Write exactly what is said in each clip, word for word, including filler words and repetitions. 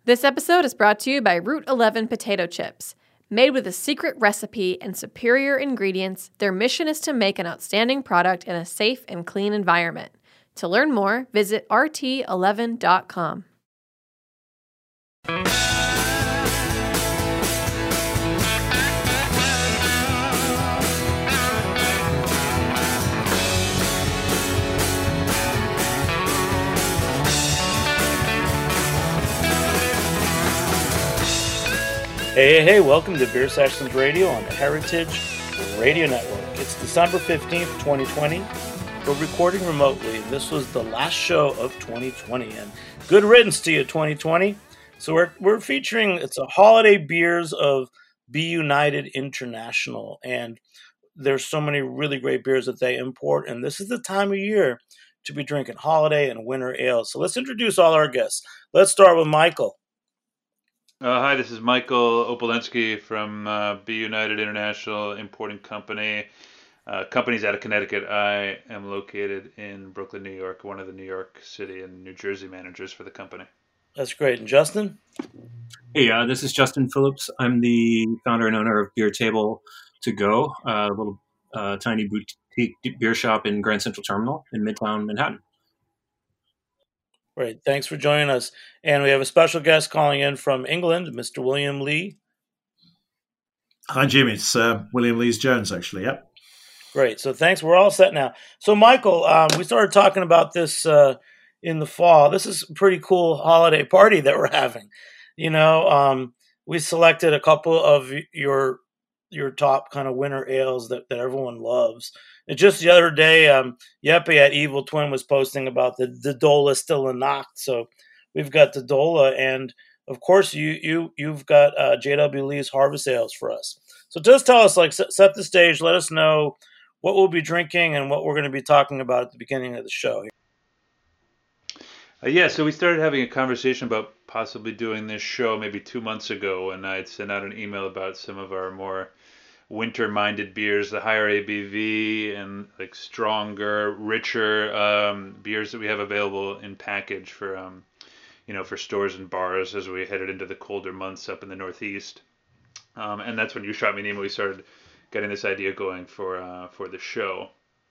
This episode is brought to you by Route eleven Potato Chips. Made with a secret recipe and superior ingredients, their mission is to make an outstanding product in a safe and clean environment. To learn more, visit R T eleven dot com. Hey, hey, hey, welcome to Beer Sessions Radio on the Heritage Radio Network. It's December fifteenth, twenty twenty. We're recording remotely, and this was the last show of twenty twenty. And good riddance to you, twenty twenty. So we're we're featuring, it's a holiday beers of Be United International. And there's so many really great beers that they import. And this is the time of year to be drinking holiday and winter ales. So let's introduce all our guests. Let's start with Michael. Uh, hi, this is Michael Opolensky from uh, Be United International Importing Company. Uh, company's out of Connecticut. I am located in Brooklyn, New York, one of the New York City and New Jersey managers for the company. That's great. And Justin? Hey, uh, this is Justin Phillips. I'm the founder and owner of Beer Table To Go, a little uh, tiny boutique beer shop in Grand Central Terminal in Midtown Manhattan. Great. Thanks for joining us. And we have a special guest calling in from England, Mister William Lee. Hi, Jim. It's uh, William Lees-Jones, actually. Yep. Great. So thanks. We're all set now. So, Michael, um, we started talking about this uh, in the fall. This is a pretty cool holiday party that we're having. You know, um, we selected a couple of your your top kind of winter ales that, that everyone loves. And just the other day, um, Yeppe at Evil Twin was posting about the, the Dola Stille Nacht. So we've got the Dola, and of course you you you've got uh, J W Lee's Harvest Ales for us. So just tell us, like, set, set the stage. Let us know what we'll be drinking and what we're going to be talking about at the beginning of the show. Uh, yeah, so we started having a conversation about possibly doing this show maybe two months ago, and I had sent out an email about some of our more winter-minded beers, the higher A B V and like stronger, richer um, beers that we have available in package for um, you know for stores and bars as we headed into the colder months up in the Northeast. Um, and that's when you shot me an email. We started getting this idea going for uh, for the show.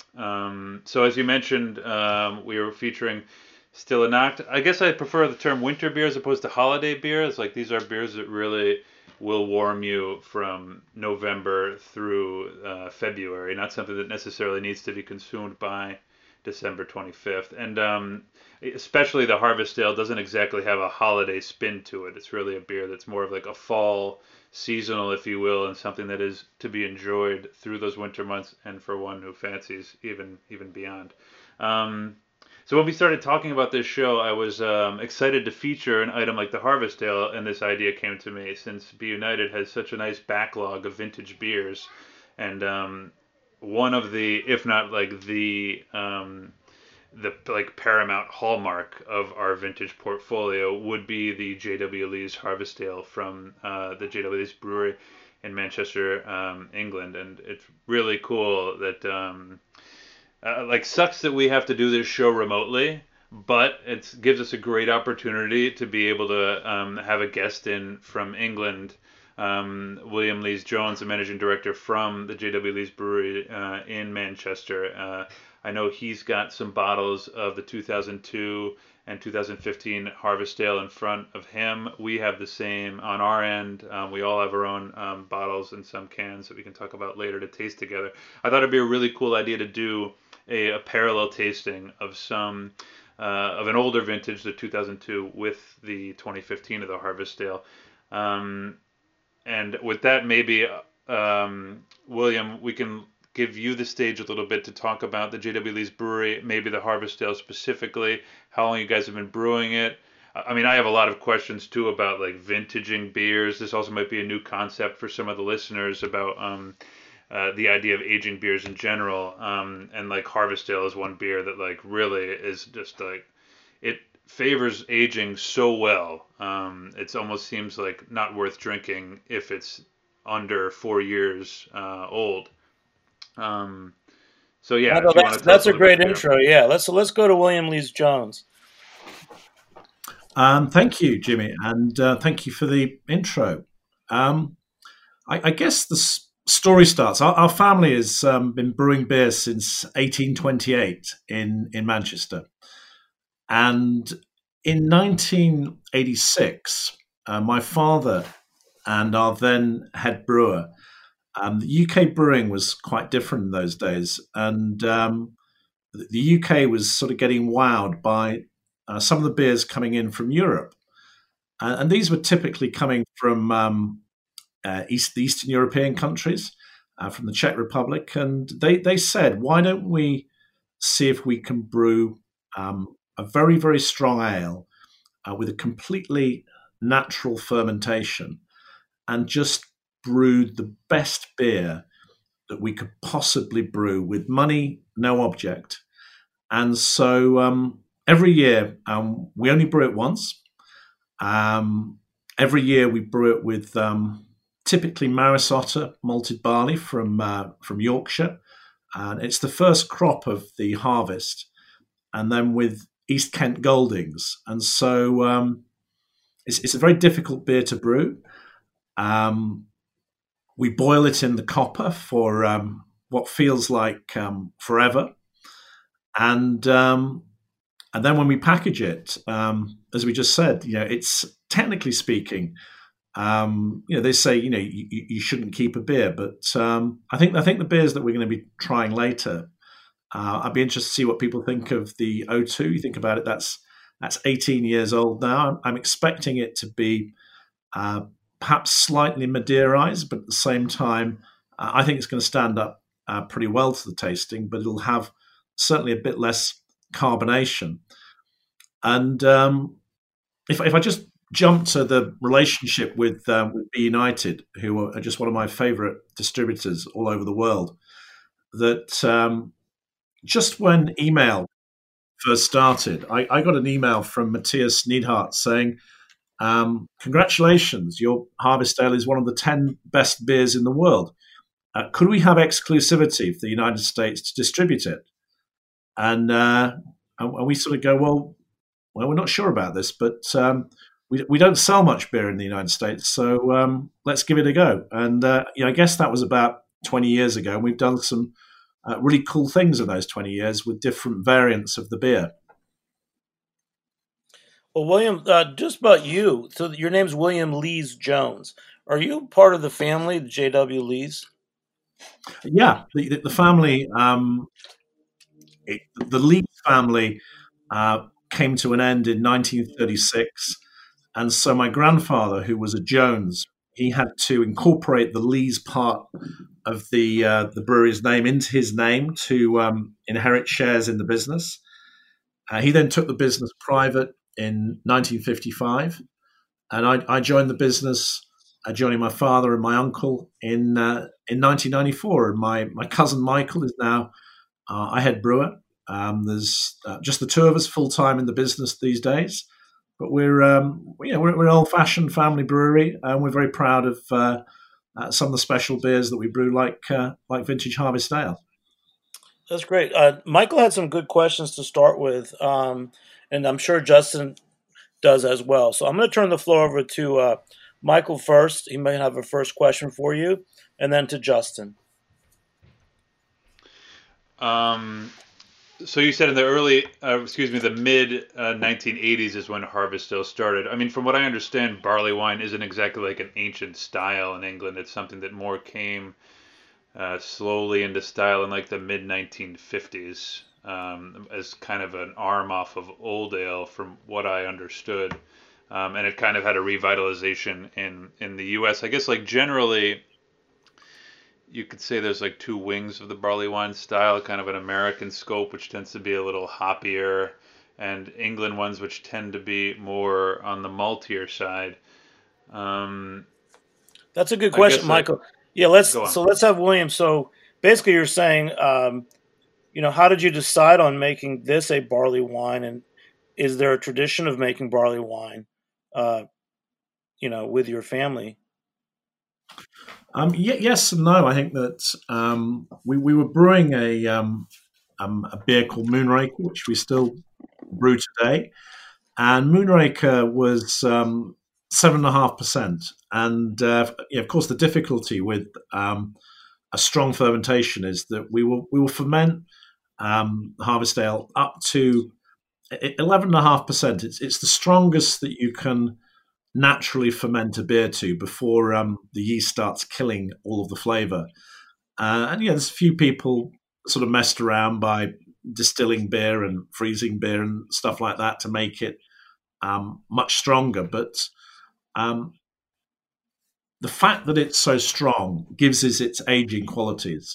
Um, so as you mentioned, um, we were featuring Stille Nacht. I guess I prefer the term winter beer as opposed to holiday beer. It's like these are beers that really will warm you from November through uh, February, not something that necessarily needs to be consumed by December twenty-fifth. And um, especially the Harvest Ale doesn't exactly have a holiday spin to it. It's really a beer that's more of like a fall seasonal, if you will, and something that is to be enjoyed through those winter months and for one who fancies even even beyond. Um, So when we started talking about this show, I was um, excited to feature an item like the Harvest Ale, and this idea came to me since Be United has such a nice backlog of vintage beers, and um, one of the, if not like the, um, the like paramount hallmark of our vintage portfolio would be the J W Lee's Harvest Ale from uh, the J W Lee's brewery in Manchester, um, England, and it's really cool that. Um, Uh, like, sucks that we have to do this show remotely, but it gives us a great opportunity to be able to um, have a guest in from England, um, William Lees-Jones, the managing director from the J W Lee's Brewery uh, in Manchester. Uh, I know he's got some bottles of the two thousand two and two thousand fifteen Harvest Ale in front of him. We have the same on our end. Um, we all have our own um, bottles and some cans that we can talk about later to taste together. I thought it'd be a really cool idea to do A, a parallel tasting of some uh, of an older vintage, the two thousand two, with the twenty fifteen of the Harvest Ale. Um, and with that, maybe, um, William, we can give you the stage a little bit to talk about the J W Lee's Brewery, maybe the Harvest Ale specifically, how long you guys have been brewing it. I mean, I have a lot of questions, too, about, like, vintaging beers. This also might be a new concept for some of the listeners about um, uh, the idea of aging beers in general. Um, and, like, Harvest Ale is one beer that, like, really is just, like, it favors aging so well. Um, it almost seems like not worth drinking if it's under four years uh, old. Um, so, yeah. No, that's that's a great intro, yeah. Let's, let's go to William Lees-Jones. Um, thank you, Jimmy, and uh, thank you for the intro. Um, I, I guess the s- story starts. Our, our family has um, been brewing beer since eighteen twenty-eight in, in Manchester. And in nineteen eighty-six, uh, my father and our then head brewer, um, the U K brewing was quite different in those days. And um, the U K was sort of getting wowed by uh, some of the beers coming in from Europe. Uh, and these were typically coming from um, uh, East, the Eastern European countries, uh, from the Czech Republic. And they, they said, why don't we see if we can brew um, a very, very strong ale uh, with a completely natural fermentation and just brew the best beer that we could possibly brew with money, no object. And so um, every year, um, we only brew it once. Um, every year we brew it with um, typically Maris Otter malted barley from uh, from Yorkshire, and it's the first crop of the harvest. And then with East Kent Goldings, and so um, it's, it's a very difficult beer to brew. Um, we boil it in the copper for um, what feels like um, forever, and um, and then when we package it, um, as we just said, you know, it's technically speaking, um, you know, they say, you know, you, you shouldn't keep a beer, but um, I think I think the beers that we're going to be trying later, uh, I'd be interested to see what people think of the O two. You think about it, that's that's eighteen years old now. I'm, I'm expecting it to be uh, perhaps slightly Madeirized, but at the same time, uh, I think it's going to stand up uh, pretty well to the tasting, but it'll have certainly a bit less carbonation. And um, if, if I just jump to the relationship with, um, with Beer United, who are just one of my favorite distributors all over the world, that um, just when email first started, I, I got an email from Matthias Neidhart saying, um, congratulations, your Harvest Ale is one of the ten best beers in the world. Uh, could we have exclusivity for the United States to distribute it? And, uh, and we sort of go, well, well, we're not sure about this, but um, we, we don't sell much beer in the United States, so um, let's give it a go. And uh, you know, I guess that was about twenty years ago, and we've done some uh, really cool things in those twenty years with different variants of the beer. Well, William, uh, just about you. So your name's William Lees Jones. Are you part of the family, the J W Lees? Yeah, the, the family, um, it, the Lees family uh, came to an end in nineteen thirty-six. And so my grandfather, who was a Jones, he had to incorporate the Lees part of the uh, the brewery's name into his name to um, inherit shares in the business. Uh, he then took the business private in nineteen fifty-five, and I, I joined the business, uh, joining my father and my uncle in uh, in nineteen ninety-four. And my my cousin Michael is now uh, our head brewer. Um, there's uh, just the two of us full time in the business these days. But we're, um, you know, we're, we're an old-fashioned family brewery, and we're very proud of uh, uh, some of the special beers that we brew, like uh, like Vintage Harvest Ale. That's great. Uh, Michael had some good questions to start with, um, and I'm sure Justin does as well. So I'm going to turn the floor over to uh, Michael first. He may have a first question for you, and then to Justin. Um. So you said in the early, uh, excuse me, the mid uh, nineteen eighties is when Harvest Ale started. I mean, from what I understand, barley wine isn't exactly like an ancient style in England. It's something that more came uh, slowly into style in like the mid nineteen fifties um, as kind of an arm off of Old Ale, from what I understood. Um, and it kind of had a revitalization in, in the U S. I guess like generally, you could say there's like two wings of the barley wine style, kind of an American scope, which tends to be a little hoppier, and England ones, which tend to be more on the maltier side. Um, That's a good question, Michael. I, yeah, let's so let's have William. So basically, you're saying, um, you know, how did you decide on making this a barley wine, and is there a tradition of making barley wine, uh, you know, with your family? Um, y- yes and no. I think that um, we, we were brewing a um, um, a beer called Moonraker, which we still brew today. and Moonraker was um, seven and a half percent. And uh, yeah, of course, the difficulty with um, a strong fermentation is that we will we will ferment um, Harvest Ale up to eleven and a half percent. It's it's the strongest that you can naturally ferment a beer to before um, the yeast starts killing all of the flavour. Uh, and yeah, there's a few people sort of messed around by distilling beer and freezing beer and stuff like that to make it um, much stronger. But um, the fact that it's so strong gives us its aging qualities.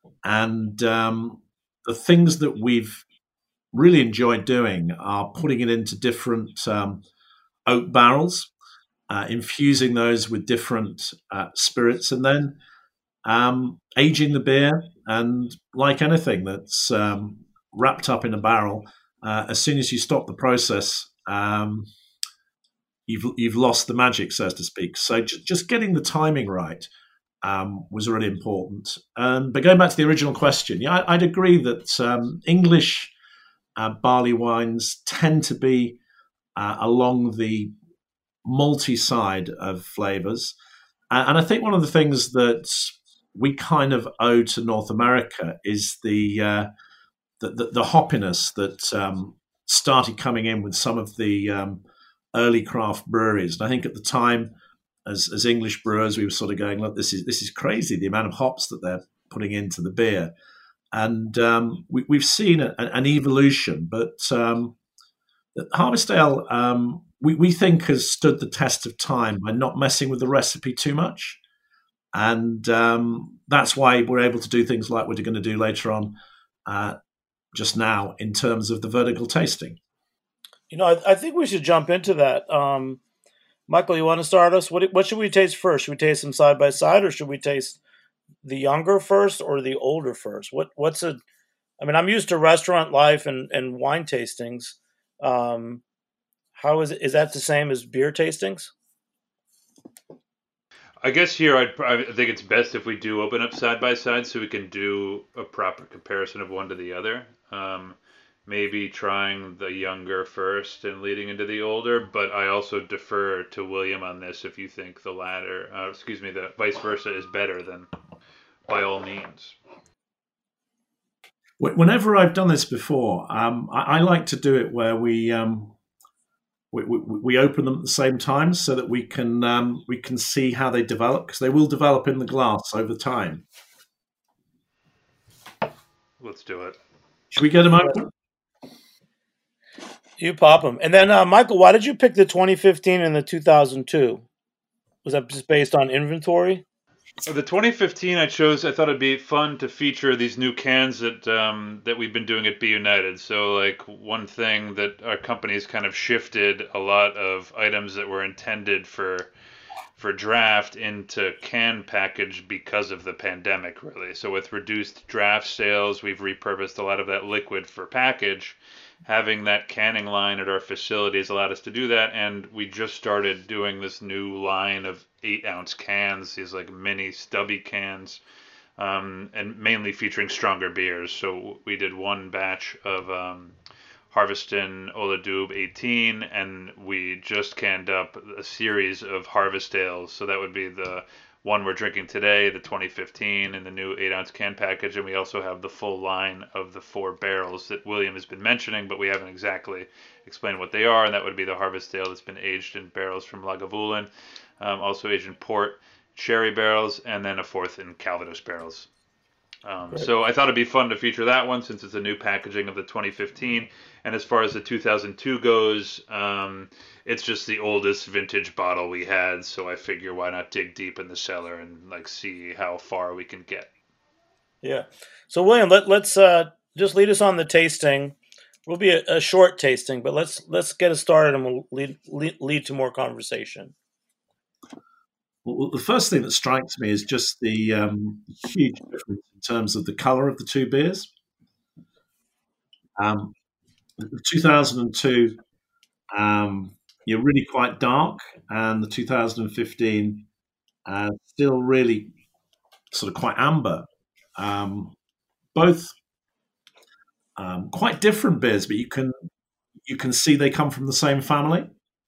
And um, the things that we've really enjoyed doing are putting it into different um, oak barrels, uh, infusing those with different uh, spirits, and then um, aging the beer. And like anything that's um, wrapped up in a barrel, uh, as soon as you stop the process, um, you've you've lost the magic, so to speak. So j- just getting the timing right um, was really important. Um, but going back to the original question, yeah, I, I'd agree that um, English uh, barley wines tend to be uh, along the malty side of flavors, uh, and I think one of the things that we kind of owe to North America is the uh, the, the, the hoppiness that um, started coming in with some of the um, early craft breweries. And I think at the time, as, as English brewers, we were sort of going, look, this is this is crazy, the amount of hops that they're putting into the beer. And um, we, we've seen a, an evolution, but um, Harvest Ale, um, we, we think, has stood the test of time by not messing with the recipe too much. And um, that's why we're able to do things like we're going to do later on, uh, just now, in terms of the vertical tasting. You know, I, I think we should jump into that. Um, Michael, you want to start us? What what should we taste first? Should we taste them side by side, or should we taste the younger first or the older first? What what's a? I mean, I'm used to restaurant life and, and wine tastings. Um, how is it? Is that the same as beer tastings? I guess here I'd, I think it's best if we do open up side by side so we can do a proper comparison of one to the other. Um, maybe trying the younger first and leading into the older, but I also defer to William on this. If you think the latter, uh, excuse me, the vice versa is better, then by all means. Whenever I've done this before, um, I, I like to do it where we. Um, We, we, we open them at the same time so that we can um, we can see how they develop, because they will develop in the glass over time. Let's do it. Should we get them open? You pop them. And then, uh, Michael, why did you pick the twenty fifteen and the two thousand two? Was that just based on inventory? The twenty fifteen I chose, I thought it'd be fun to feature these new cans that um, that we've been doing at Be United. So, like, one thing that our company's kind of shifted a lot of items that were intended for for draft into can package because of the pandemic, really. So with reduced draft sales, we've repurposed a lot of that liquid for package. Having that canning line at our facilities allowed us to do that, and we just started doing this new line of eight ounce cans, these like mini stubby cans, um, and mainly featuring stronger beers. So we did one batch of um, Harveston Oladube eighteen, and we just canned up a series of Harvest Ales. So that would be the one we're drinking today, the twenty fifteen, in the new eight ounce can package. And we also have the full line of the four barrels that William has been mentioning, but we haven't exactly explained what they are. And that would be the Harvest Ale that's been aged in barrels from Lagavulin, um, also aged in port, sherry barrels, and then a fourth in Calvados barrels. Um, so I thought it'd be fun to feature that one since it's a new packaging of the twenty fifteen. And as far as the two thousand two goes, um, it's just the oldest vintage bottle we had. So I figure why not dig deep in the cellar and like see how far we can get. Yeah. So William, let, let's uh, just lead us on the tasting. We'll be a, a short tasting, but let's let's get it started, and we'll lead lead, lead to more conversation. Well, the first thing that strikes me is just the um, huge difference in terms of the colour of the two beers. Um, the two thousand two, um, you're really quite dark, and the two thousand fifteen, uh, still really sort of quite amber. Um, both um, quite different beers, but you can you can see they come from the same family.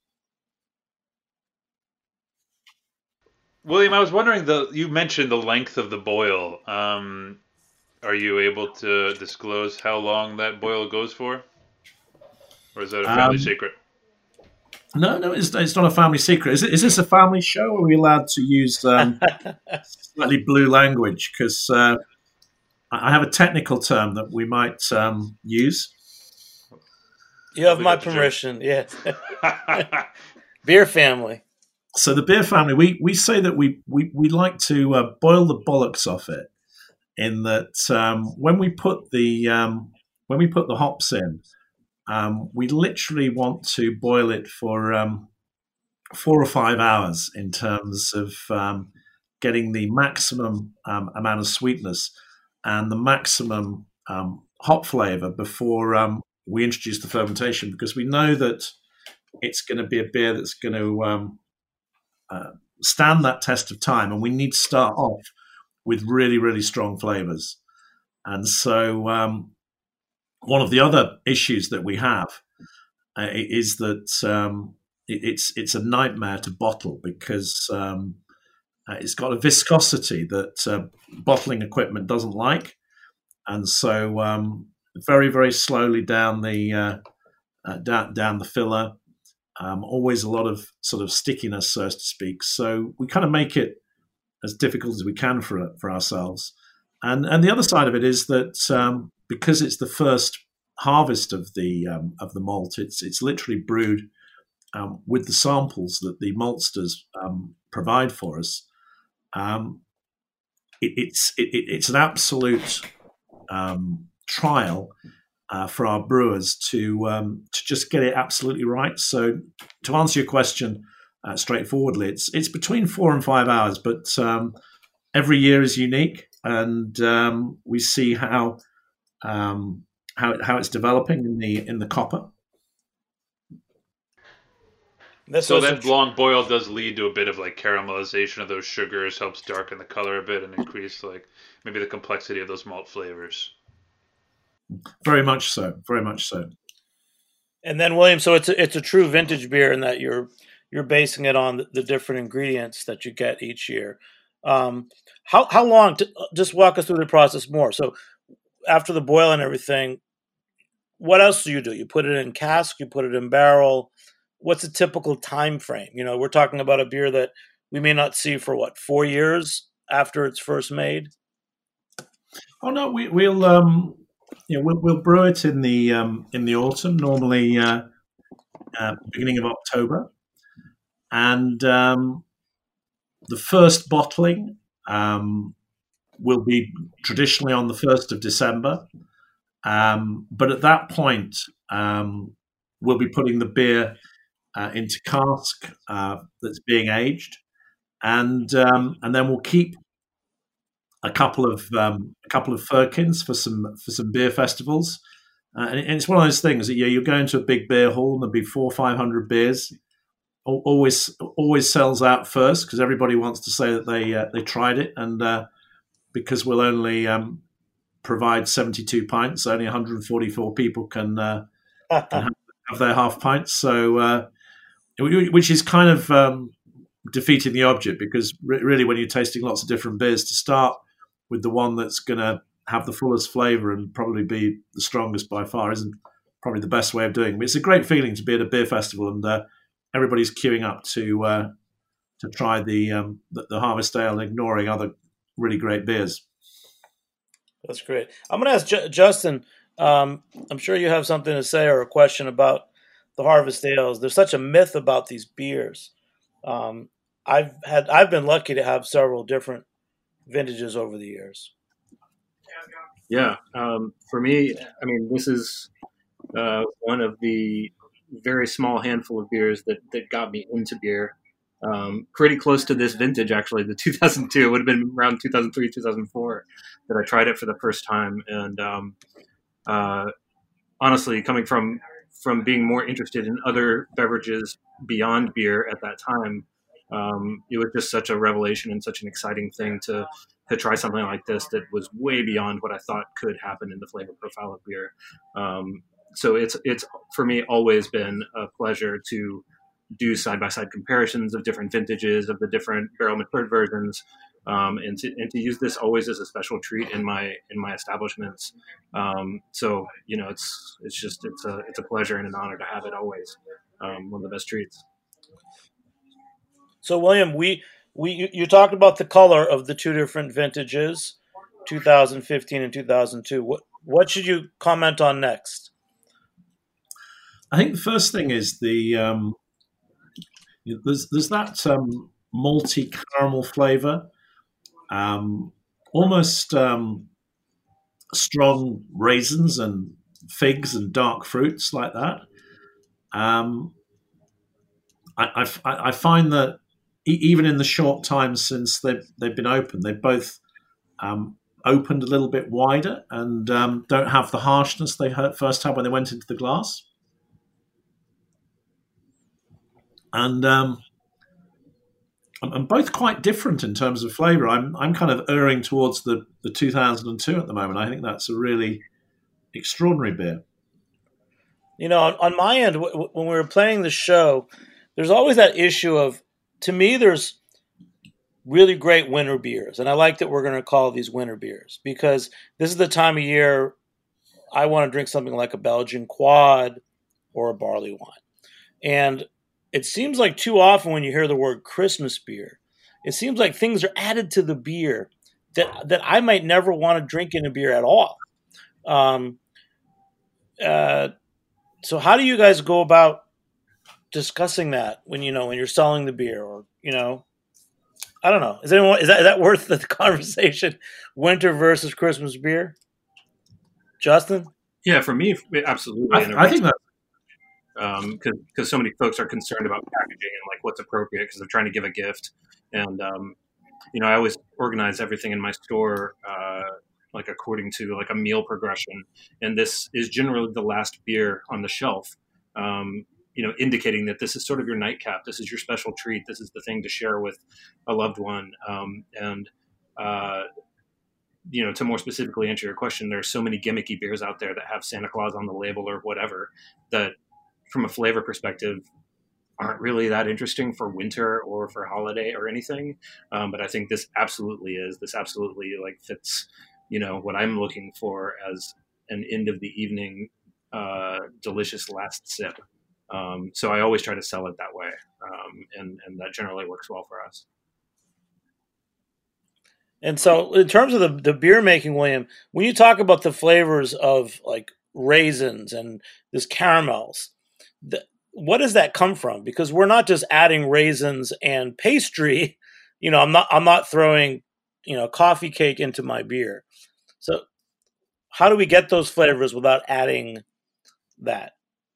William, I was wondering, the you mentioned the length of the boil. Um, are you able to disclose how long that boil goes for, or is that a family Um, secret? no, no, it's, it's not a family secret. Is, it, is this a family show? Or are we allowed to use um, slightly blue language? Because uh, I have a technical term that we might um, use. You have my permission. Yeah. Beer family. So the beer family, we, we say that we, we, we like to uh, boil the bollocks off it, in that um, when we put the um, when we put the hops in, um, we literally want to boil it for um, four or five hours in terms of um, getting the maximum um, amount of sweetness and the maximum um, hop flavor before um, we introduce the fermentation, because we know that it's going to be a beer that's going to um, uh, stand that test of time, and we need to start off with really, really strong flavors. And so um, one of the other issues that we have uh, is that um, it, it's it's a nightmare to bottle, because um, uh, it's got a viscosity that uh, bottling equipment doesn't like. And so um, very, very slowly down the uh, uh, down, down the filler, um, always a lot of sort of stickiness, so to speak. So we kind of make it as difficult as we can for for ourselves. And and the other side of it is that um, because it's the first harvest of the um, of the malt, it's it's literally brewed um, with the samples that the maltsters um, provide for us. Um, it, it's it, it's an absolute um, trial uh, for our brewers to um, to just get it absolutely right. So to answer your question uh, straightforwardly, it's it's between four and five hours, but um, every year is unique, and um, we see how um, how how it's developing in the in the copper. That's so that long boil does lead to a bit of like caramelization of those sugars, helps darken the color a bit and increase like maybe the complexity of those malt flavors. Very much so, very much so. And then William, so it's a, it's a true vintage beer in that you're you're basing it on the, the different ingredients that you get each year. Um, how how long? To, just walk us through the process more. So after the boil and everything, what else do you do? You put it in cask, you put it in barrel. What's a typical time frame? You know, we're talking about a beer that we may not see for what, four years after it's first made. Oh no, we, we'll um, you know, we'll, we'll brew it in the um, in the autumn, normally uh, uh, beginning of October, and um, the first bottling um, will be traditionally on the first of December. Um, but at that point, um, we'll be putting the beer Uh, into cask uh, that's being aged, and um, and then we'll keep a couple of um, a couple of firkins for some for some beer festivals, uh, and, and it's one of those things that you you go into a big beer hall and there'll be four or five hundred beers, always always sells out first because everybody wants to say that they uh, they tried it, and uh, because we'll only um, provide seventy-two pints, only one hundred forty-four people can, uh, can have, have their half pints, so. Uh, Which is kind of um, defeating the object, because re- really when you're tasting lots of different beers, to start with the one that's going to have the fullest flavour and probably be the strongest by far isn't probably the best way of doing it. But it's a great feeling to be at a beer festival and uh, everybody's queuing up to uh, to try the, um, the the Harvest Ale, ignoring other really great beers. That's great. I'm going to ask J- Justin. Um, I'm sure you have something to say or a question about the Harvest Ales. There's such a myth about these beers. Um, I've had, I've been lucky to have several different vintages over the years. Yeah, um, for me, I mean, this is uh, one of the very small handful of beers that that got me into beer. Um, pretty close to this vintage, actually, the two thousand two. It would have been around two thousand three, two thousand four that I tried it for the first time, and um, uh, honestly, coming from from being more interested in other beverages beyond beer at that time, um, it was just such a revelation and such an exciting thing to to try something like this that was way beyond what I thought could happen in the flavor profile of beer. Um, so it's it's for me always been a pleasure to do side by side comparisons of different vintages of the different barrel matured versions, um, and to and to use this always as a special treat in my in my establishments. Um, so you know, it's it's just it's a it's a pleasure and an honor to have it always. Um, one of the best treats. So William, we we you, you talked about the color of the two different vintages, two thousand fifteen and two thousand two. What what should you comment on next? I think the first thing is the um, there's there's that um, malty caramel flavor, um, almost um, strong raisins and figs and dark fruits like that. Um, I, I, I find that even in the short time since they've they've been open, they've both um, opened a little bit wider and um, don't have the harshness they had first had when they went into the glass. And um, I'm both quite different in terms of flavour. I'm I'm kind of erring towards the, the two thousand two at the moment. I think that's a really extraordinary beer. You know, on, on my end, w- w- when we were playing the show, there's always that issue of, to me, there's really great winter beers. And I like that we're going to call these winter beers because this is the time of year I want to drink something like a Belgian quad or a barley wine. And it seems like too often when you hear the word Christmas beer, it seems like things are added to the beer that that I might never want to drink in a beer at all. Um, uh, so how do you guys go about discussing that when you know when you're selling the beer, or you know, I don't know. Is anyone is that is that worth the conversation? Winter versus Christmas beer, Justin? Yeah, for me, absolutely. I, I think that. Um, because so many folks are concerned about packaging and like what's appropriate because they're trying to give a gift, and um, you know, I always organize everything in my store uh, like according to like a meal progression, and this is generally the last beer on the shelf. Um, you know, indicating that this is sort of your nightcap. This is your special treat. This is the thing to share with a loved one. Um, and uh, you know, to more specifically answer your question, there are so many gimmicky beers out there that have Santa Claus on the label or whatever that, from a flavor perspective, aren't really that interesting for winter or for holiday or anything. Um, but I think this absolutely is. This absolutely like fits, you know, what I'm looking for as an end of the evening, uh, delicious last sip. Um, so I always try to sell it that way, um, and and that generally works well for us. And so, in terms of the the beer making, William, when you talk about the flavors of like raisins and this caramels, the, what does that come from? Because we're not just adding raisins and pastry. You know, I'm not I'm not throwing, you know, coffee cake into my beer. So, how do we get those flavors without adding that?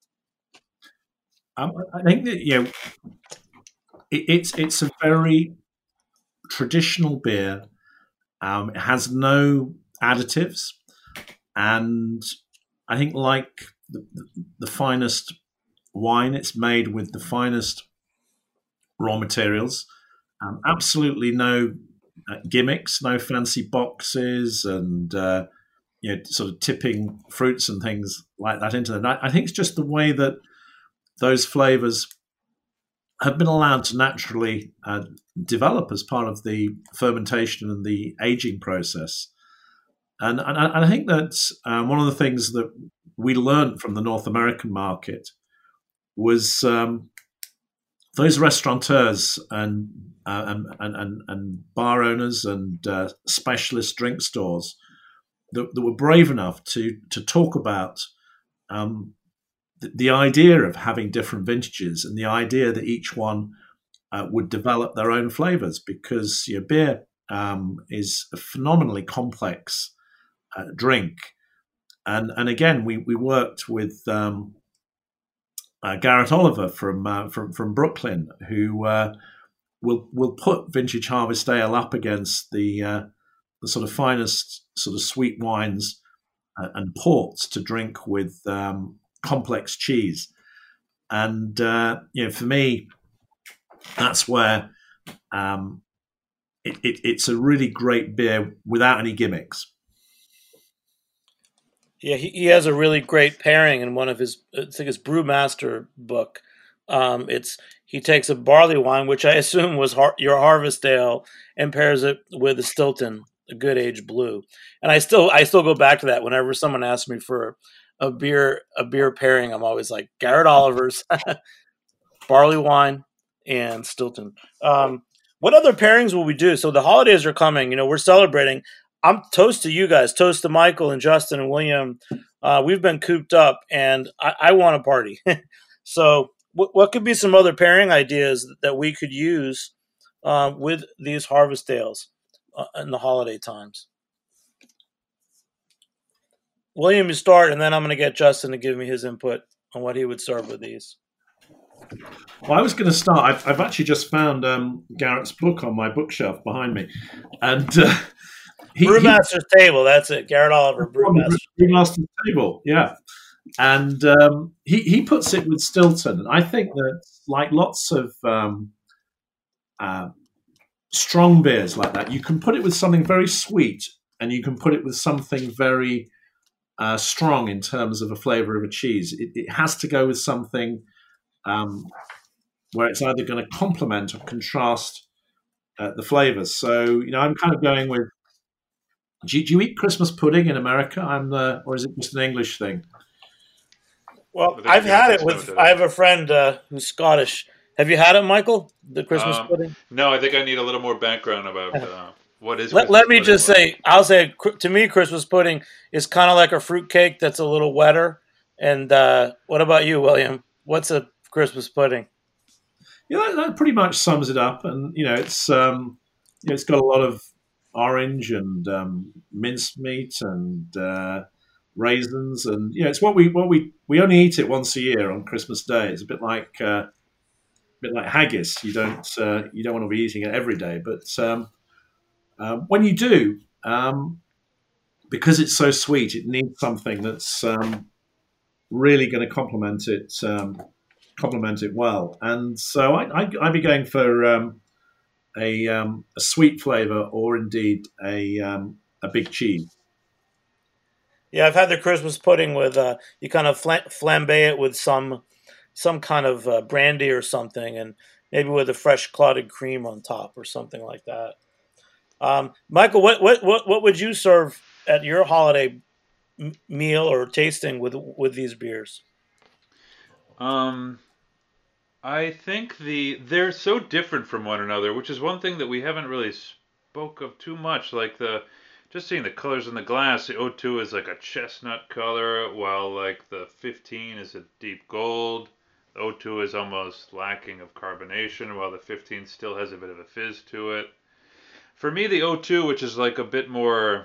Um, I think that you know, it, it's it's a very traditional beer. Um, it has no additives, and I think like the, the, the finest wine, it's made with the finest raw materials. Um, absolutely no uh, gimmicks, no fancy boxes, and uh, you know, sort of tipping fruits and things like that into them. I, I think it's just the way that those flavors have been allowed to naturally uh, develop as part of the fermentation and the aging process. And, and, and I think that um, one of the things that we learned from the North American market was um, those restaurateurs and, uh, and, and, and bar owners and uh, specialist drink stores that, that were brave enough to, to talk about um, the idea of having different vintages and the idea that each one uh, would develop their own flavors, because your beer um, is a phenomenally complex uh, drink. And and again, we, we worked with um, uh, Garrett Oliver from uh, from from Brooklyn, who uh, will will put Vintage Harvest Ale up against the uh, the sort of finest sort of sweet wines uh, and ports to drink with Um, complex cheese. And uh, you know, for me, that's where um, it, it, it's a really great beer without any gimmicks. Yeah, he, he has a really great pairing in one of his, I think his Brewmaster book. Um, it's he takes a barley wine, which I assume was har- your Harvest Ale, and pairs it with a Stilton, a good age blue. And I still I still go back to that whenever someone asks me for a beer a beer pairing. I'm always like Garrett Oliver's barley wine and Stilton. Um, what other pairings will we do? So the holidays are coming. You know, we're celebrating. I'm toast to you guys, toast to Michael and Justin and William. Uh, we've been cooped up, and I, I want a party. So, what, what could be some other pairing ideas that we could use uh, with these harvest ales uh, in the holiday times? William, you start, and then I'm going to get Justin to give me his input on what he would serve with these. Well, I was going to start. I've, I've actually just found um, Garrett's book on my bookshelf behind me, and uh, he, Brewmaster's he, Table. That's it, Garrett Oliver. Brewmaster's, Brewmaster's Table. Yeah, and um, he he puts it with Stilton, and I think that like lots of um, uh, strong beers like that, you can put it with something very sweet, and you can put it with something very uh, strong in terms of a flavor of a cheese. It, it has to go with something. Um, where it's either going to complement or contrast uh, the flavors. So, you know, I'm kind of going with, do you, do you eat Christmas pudding in America? I'm the, or is it just an English thing? Well, I've had it with, I have a friend uh, who's Scottish. Have you had it, Michael? The Christmas um, pudding? No, I think I need a little more background about uh, what is Let, let me just say, I'll say, to me, Christmas pudding is kind of like a fruit cake that's a little wetter. And uh, what about you, William? What's a Christmas pudding? Yeah, that, that pretty much sums it up, and you know, it's um, you know, it's got a lot of orange and um, mincemeat and uh, raisins, and you know, it's what we what we we only eat it once a year on Christmas Day. It's a bit like uh, a bit like haggis. You don't uh, you don't want to be eating it every day, but um, uh, when you do, um, because it's so sweet, it needs something that's um, really going to complement it. Um, complement it well, and so I, I, I'd be going for um, a, um, a sweet flavour, or indeed a um, a big cheese. Yeah, I've had the Christmas pudding with uh, you kind of flambe it with some some kind of uh, brandy or something, and maybe with a fresh clotted cream on top or something like that. Um, Michael, what, what what what would you serve at your holiday m- meal or tasting with with these beers? Um. I think the they're so different from one another, which is one thing that we haven't really spoke of too much. Like the just seeing the colors in the glass, the O two is like a chestnut color, while like the fifteen is a deep gold. The O two is almost lacking of carbonation, while the fifteen still has a bit of a fizz to it. For me, the O two, which is like a bit more,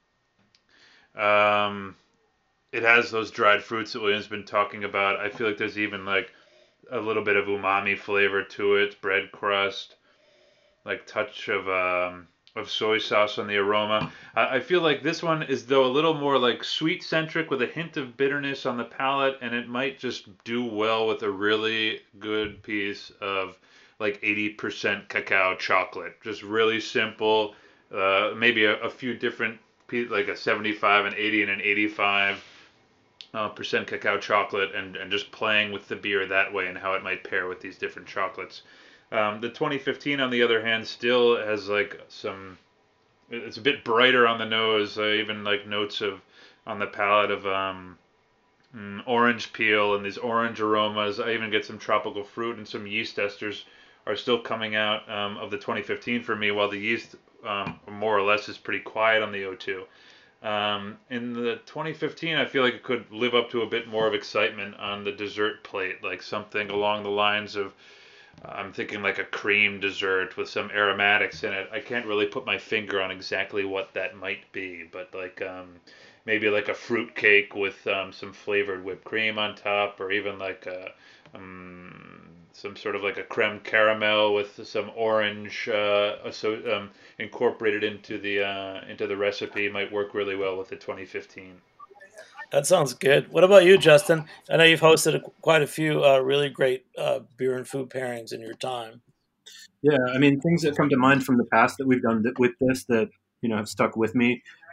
um, it has those dried fruits that William's been talking about. I feel like there's even like a little bit of umami flavor to it, bread crust, like touch of um, of soy sauce on the aroma. I, I feel like this one is though a little more like sweet centric with a hint of bitterness on the palate, and it might just do well with a really good piece of like eighty percent cacao chocolate. Just really simple, uh, maybe a, a few different, like a seventy-five, an eighty, and an eighty-five. Uh, percent cacao chocolate, and, and just playing with the beer that way and how it might pair with these different chocolates. Um, the twenty fifteen, on the other hand, still has like some, it's a bit brighter on the nose, uh, even like notes of, on the palate of um, mm, orange peel and these orange aromas. I even get some tropical fruit, and some yeast esters are still coming out um, of the twenty fifteen for me, while the yeast um, more or less is pretty quiet on the O two. Um, in the twenty fifteen, I feel like it could live up to a bit more of excitement on the dessert plate, like something along the lines of, uh, I'm thinking like a cream dessert with some aromatics in it. I can't really put my finger on exactly what that might be, but like um, maybe like a fruit cake with um, some flavored whipped cream on top, or even like a, um, some sort of like a creme caramel with some orange uh, so, um, incorporated into the uh, into the recipe might work really well with the twenty fifteen. That sounds good. What about you, Justin? I know you've hosted a, quite a few uh, really great uh, beer and food pairings in your time. Yeah, I mean, things that come to mind from the past that we've done th- with this that, you know, have stuck with me.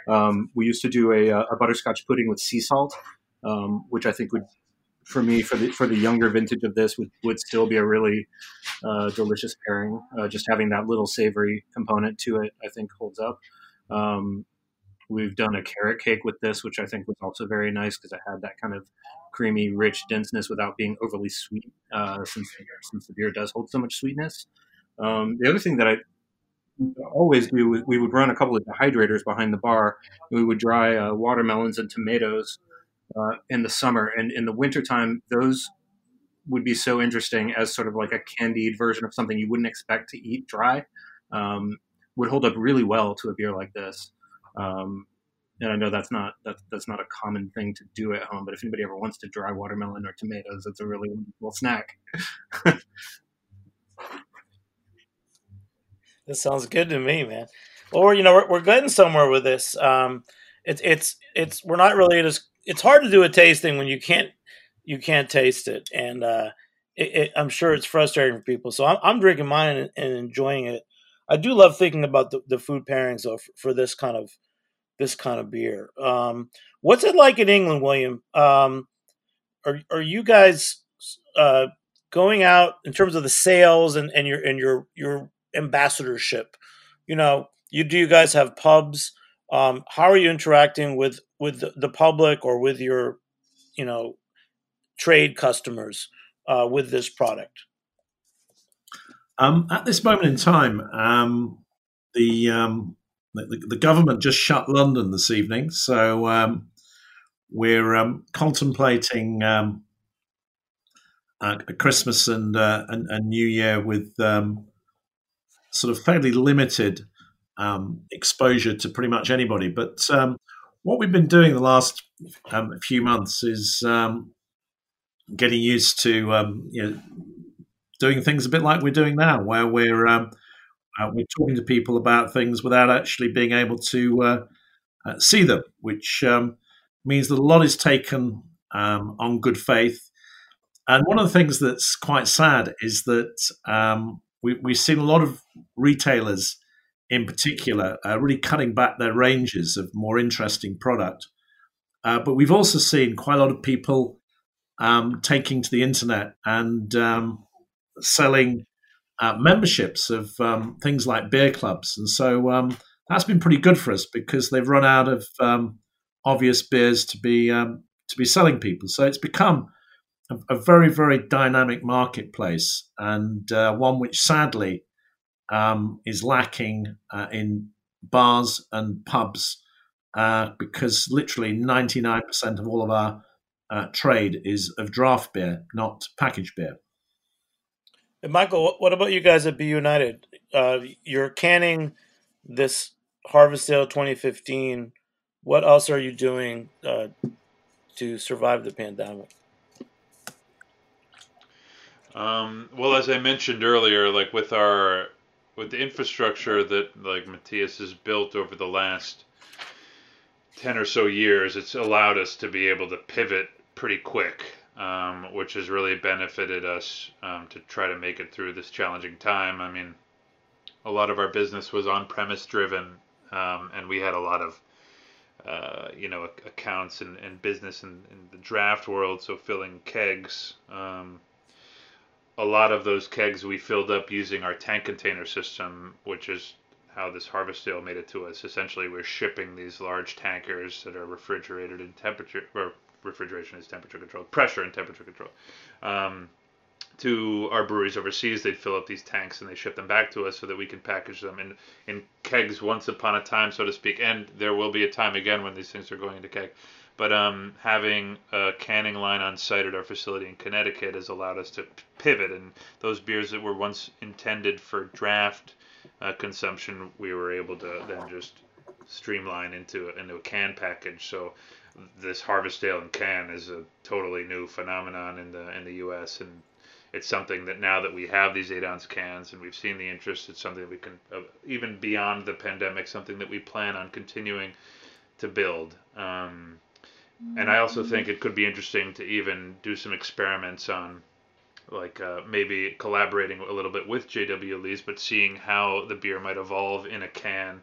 Um, we used to do a, a butterscotch pudding with sea salt, um, which I think would, for me, for the for the younger vintage of this, would, would still be a really uh, delicious pairing. Uh, just having that little savory component to it, I think, holds up. Um, we've done a carrot cake with this, which I think was also very nice because it had that kind of creamy, rich denseness without being overly sweet, uh, since since the beer does hold so much sweetness. Um, the other thing that I always do, we would run a couple of dehydrators behind the bar. We would dry uh, watermelons and tomatoes uh, in the summer, and in the wintertime, those would be so interesting as sort of like a candied version of something you wouldn't expect to eat dry. Um, would hold up really well to a beer like this. Um, and I know that's not that's that's not a common thing to do at home, but if anybody ever wants to dry watermelon or tomatoes, it's a really wonderful snack. That sounds good to me, man. Well, we're, you know, we're, we're getting somewhere with this. Um, it's it's it's we're not really just. It's hard to do a tasting when you can't you can't taste it, and uh, it, it, I'm sure it's frustrating for people. So I'm, I'm drinking mine and, and enjoying it. I do love thinking about the, the food pairings though for, for this kind of this kind of beer. Um, what's it like in England, William? Um, are are you guys uh, going out in terms of the sales and, and your and your your ambassadorship? You know, you do you guys have pubs? Um, how are you interacting with with the, the public or with your, you know, trade customers uh, with this product? Um, at this moment in time, um, the, um, the the government just shut London this evening, so um, we're um, contemplating um, uh, Christmas and, uh, and and New Year with um, sort of fairly limited um, exposure to pretty much anybody. But um, what we've been doing the last um, few months is um, getting used to um, you know, doing things a bit like we're doing now, where we're um, uh, we're talking to people about things without actually being able to uh, uh, see them, which um, means that a lot is taken um, on good faith. And one of the things that's quite sad is that um, we, we've seen a lot of retailers, in particular, uh, really cutting back their ranges of more interesting product. Uh, but we've also seen quite a lot of people um, taking to the internet and um, selling uh, memberships of um, things like beer clubs. And so um, that's been pretty good for us because they've run out of um, obvious beers to be um, to be selling people. So it's become a, a very, very dynamic marketplace, and uh, one which sadly um, is lacking uh, in bars and pubs uh, because literally ninety-nine percent of all of our uh, trade is of draft beer, not packaged beer. And Michael, what about you guys at B United? Uh, you're canning this Harvest Ale twenty fifteen. What else are you doing uh, to survive the pandemic? Um, well, as I mentioned earlier, like with our with the infrastructure that like Matthias has built over the last ten or so years, it's allowed us to be able to pivot pretty quick, um, which has really benefited us um, to try to make it through this challenging time. I mean, a lot of our business was on-premise driven, um, and we had a lot of uh, you know accounts and, and business in, in the draft world, so filling kegs. Um, a lot of those kegs we filled up using our tank container system, which is how this Harvest Ale made it to us. Essentially, we're shipping these large tankers that are refrigerated in temperature, or refrigeration is temperature controlled, pressure and temperature controlled, um, to our breweries overseas. They'd fill up these tanks and they ship them back to us so that we can package them in, in kegs once upon a time, so to speak. And there will be a time again when these things are going into keg. But um, having a canning line on site at our facility in Connecticut has allowed us to pivot. And those beers that were once intended for draft uh, consumption, we were able to then just streamline into, into a can package. So this Harvest Ale in can is a totally new phenomenon in the in the U S, and it's something that now that we have these eight ounce cans and we've seen the interest, it's something that we can, uh, even beyond the pandemic, something that we plan on continuing to build. Um, and I also think it could be interesting to even do some experiments on, like uh, maybe collaborating a little bit with J W Lee's, but seeing how the beer might evolve in a can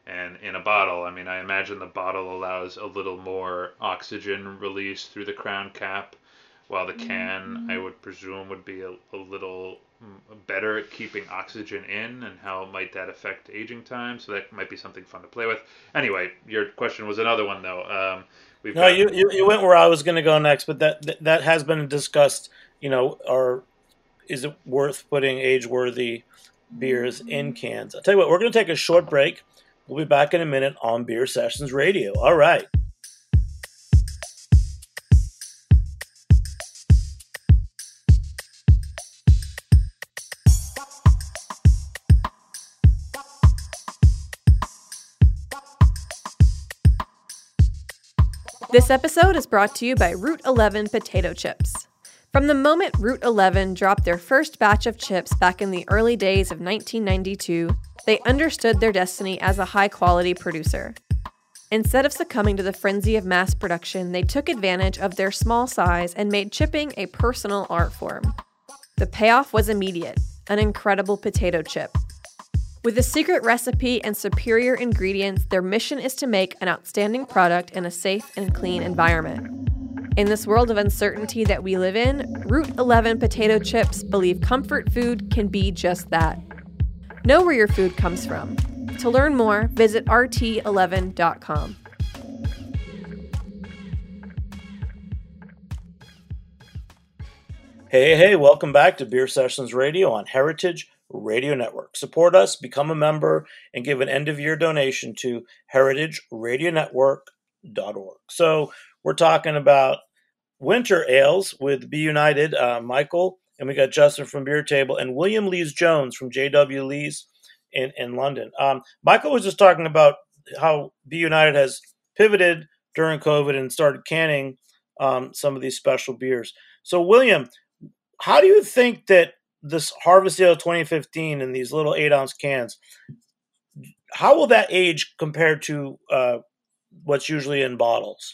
And in a bottle, I mean, I imagine the bottle allows a little more oxygen release through the crown cap, while the can, I would presume, would be a, a little better at keeping oxygen in. And how might that affect aging time? So that might be something fun to play with. Anyway, your question was another one, though. Um, we've no, got... you, you you went where I was going to go next, but that, that that has been discussed. You know, or is it worth putting age-worthy beers in cans? I'll tell you what, we're going to take a short break. We'll be back in a minute on Beer Sessions Radio. All right. This episode is brought to you by Route eleven Potato Chips. From the moment Route eleven dropped their first batch of chips back in the early days of nineteen ninety-two, they understood their destiny as a high-quality producer. Instead of succumbing to the frenzy of mass production, they took advantage of their small size and made chipping a personal art form. The payoff was immediate, an incredible potato chip. With a secret recipe and superior ingredients, their mission is to make an outstanding product in a safe and clean environment. In this world of uncertainty that we live in, Route eleven Potato Chips believe comfort food can be just that. Know where your food comes from. To learn more, visit R T eleven dot com. Hey, hey, welcome back to Beer Sessions Radio on Heritage Radio Network. Support us, become a member, and give an end-of-year donation to heritage radio network dot org. So we're talking about winter ales with Be United, uh, Michael, and we got Justin from Beer Table, and William Lees Jones from J W Lees in, in London. Um, Michael was just talking about how Be United has pivoted during COVID and started canning um, some of these special beers. So, William, how do you think that this Harvest Ale twenty fifteen in these little eight-ounce cans, how will that age compared to uh, what's usually in bottles?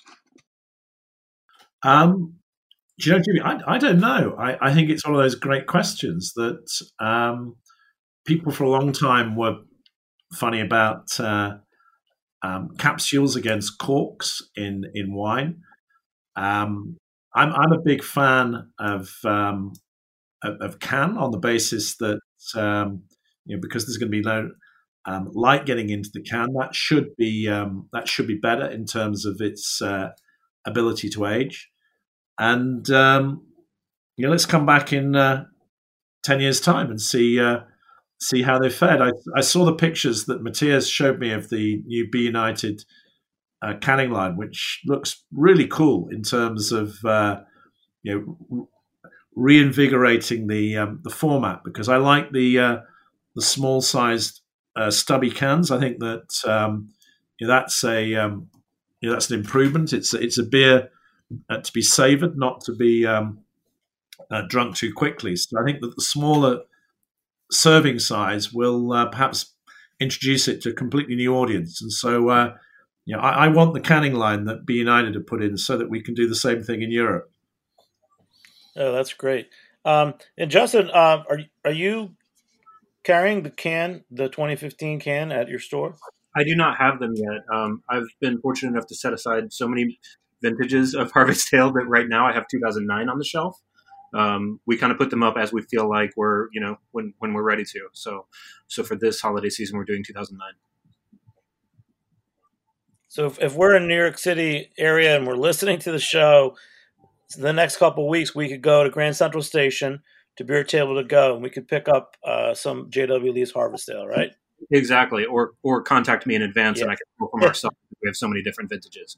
Um, do you know, Jimmy, I, I don't know. I, I think it's one of those great questions that um, people for a long time were funny about uh, um, capsules against corks in, in wine. Um, I'm, I'm a big fan of, um, of, of can on the basis that, um, you know, because there's going to be no um, light getting into the can, that should be um, that should be better in terms of its uh, ability to age. And um, you know, let's come back in uh, ten years' time and see uh, see how they fared. I, I saw the pictures that Matthias showed me of the new Be United uh, canning line, which looks really cool in terms of uh, you know reinvigorating the um, the format. Because I like the uh, the small sized uh, stubby cans. I think that um, you know, that's a um, you know, that's an improvement. It's it's a beer Uh, to be savoured, not to be um, uh, drunk too quickly. So I think that the smaller serving size will uh, perhaps introduce it to a completely new audience. And so, uh, you know, I, I want the canning line that Be United have put in so that we can do the same thing in Europe. Oh, that's great. Um, and Justin, uh, are are you carrying the can, the twenty fifteen can, at your store? I do not have them yet. Um, I've been fortunate enough to set aside so many vintages of Harvest Ale that right now I have two thousand nine on the shelf. Um, we kind of put them up as we feel like we're, you know, when, when we're ready to. So, so for this holiday season, we're doing two thousand nine. So if, if we're in New York City area and we're listening to the show, the next couple of weeks, we could go to Grand Central Station to Beer Table to Go, and we could pick up uh, some J W Lee's Harvest Ale, right? Exactly. Or, or contact me in advance yeah. and I can pull from our site. We have so many different vintages.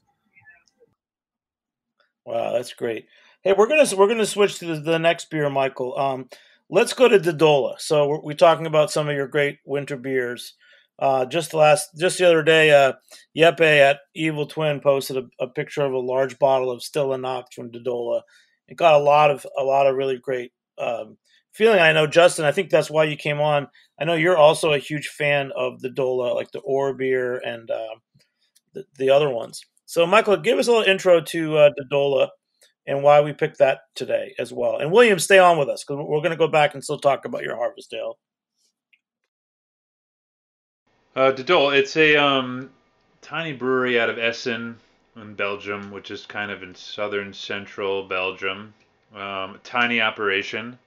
Wow, that's great. Hey, we're gonna we're gonna switch to the, the next beer, Michael. Um, let's go to Dodola. So we're, we're talking about some of your great winter beers. Uh, just last, just the other day, uh, Yeppe at Evil Twin posted a, a picture of a large bottle of Stilla Noct from Dodola. It got a lot of a lot of really great um, feeling. I know, Justin, I think that's why you came on. I know you're also a huge fan of Dodola, like the Ore beer and uh, the, the other ones. So, Michael, give us a little intro to uh, Dodola and why we picked that today as well. And William, stay on with us because we're going to go back and still talk about your Harvest Ale. Uh, De Dole, it's a um, tiny brewery out of Essen in Belgium, which is kind of in southern central Belgium. Um, tiny operation,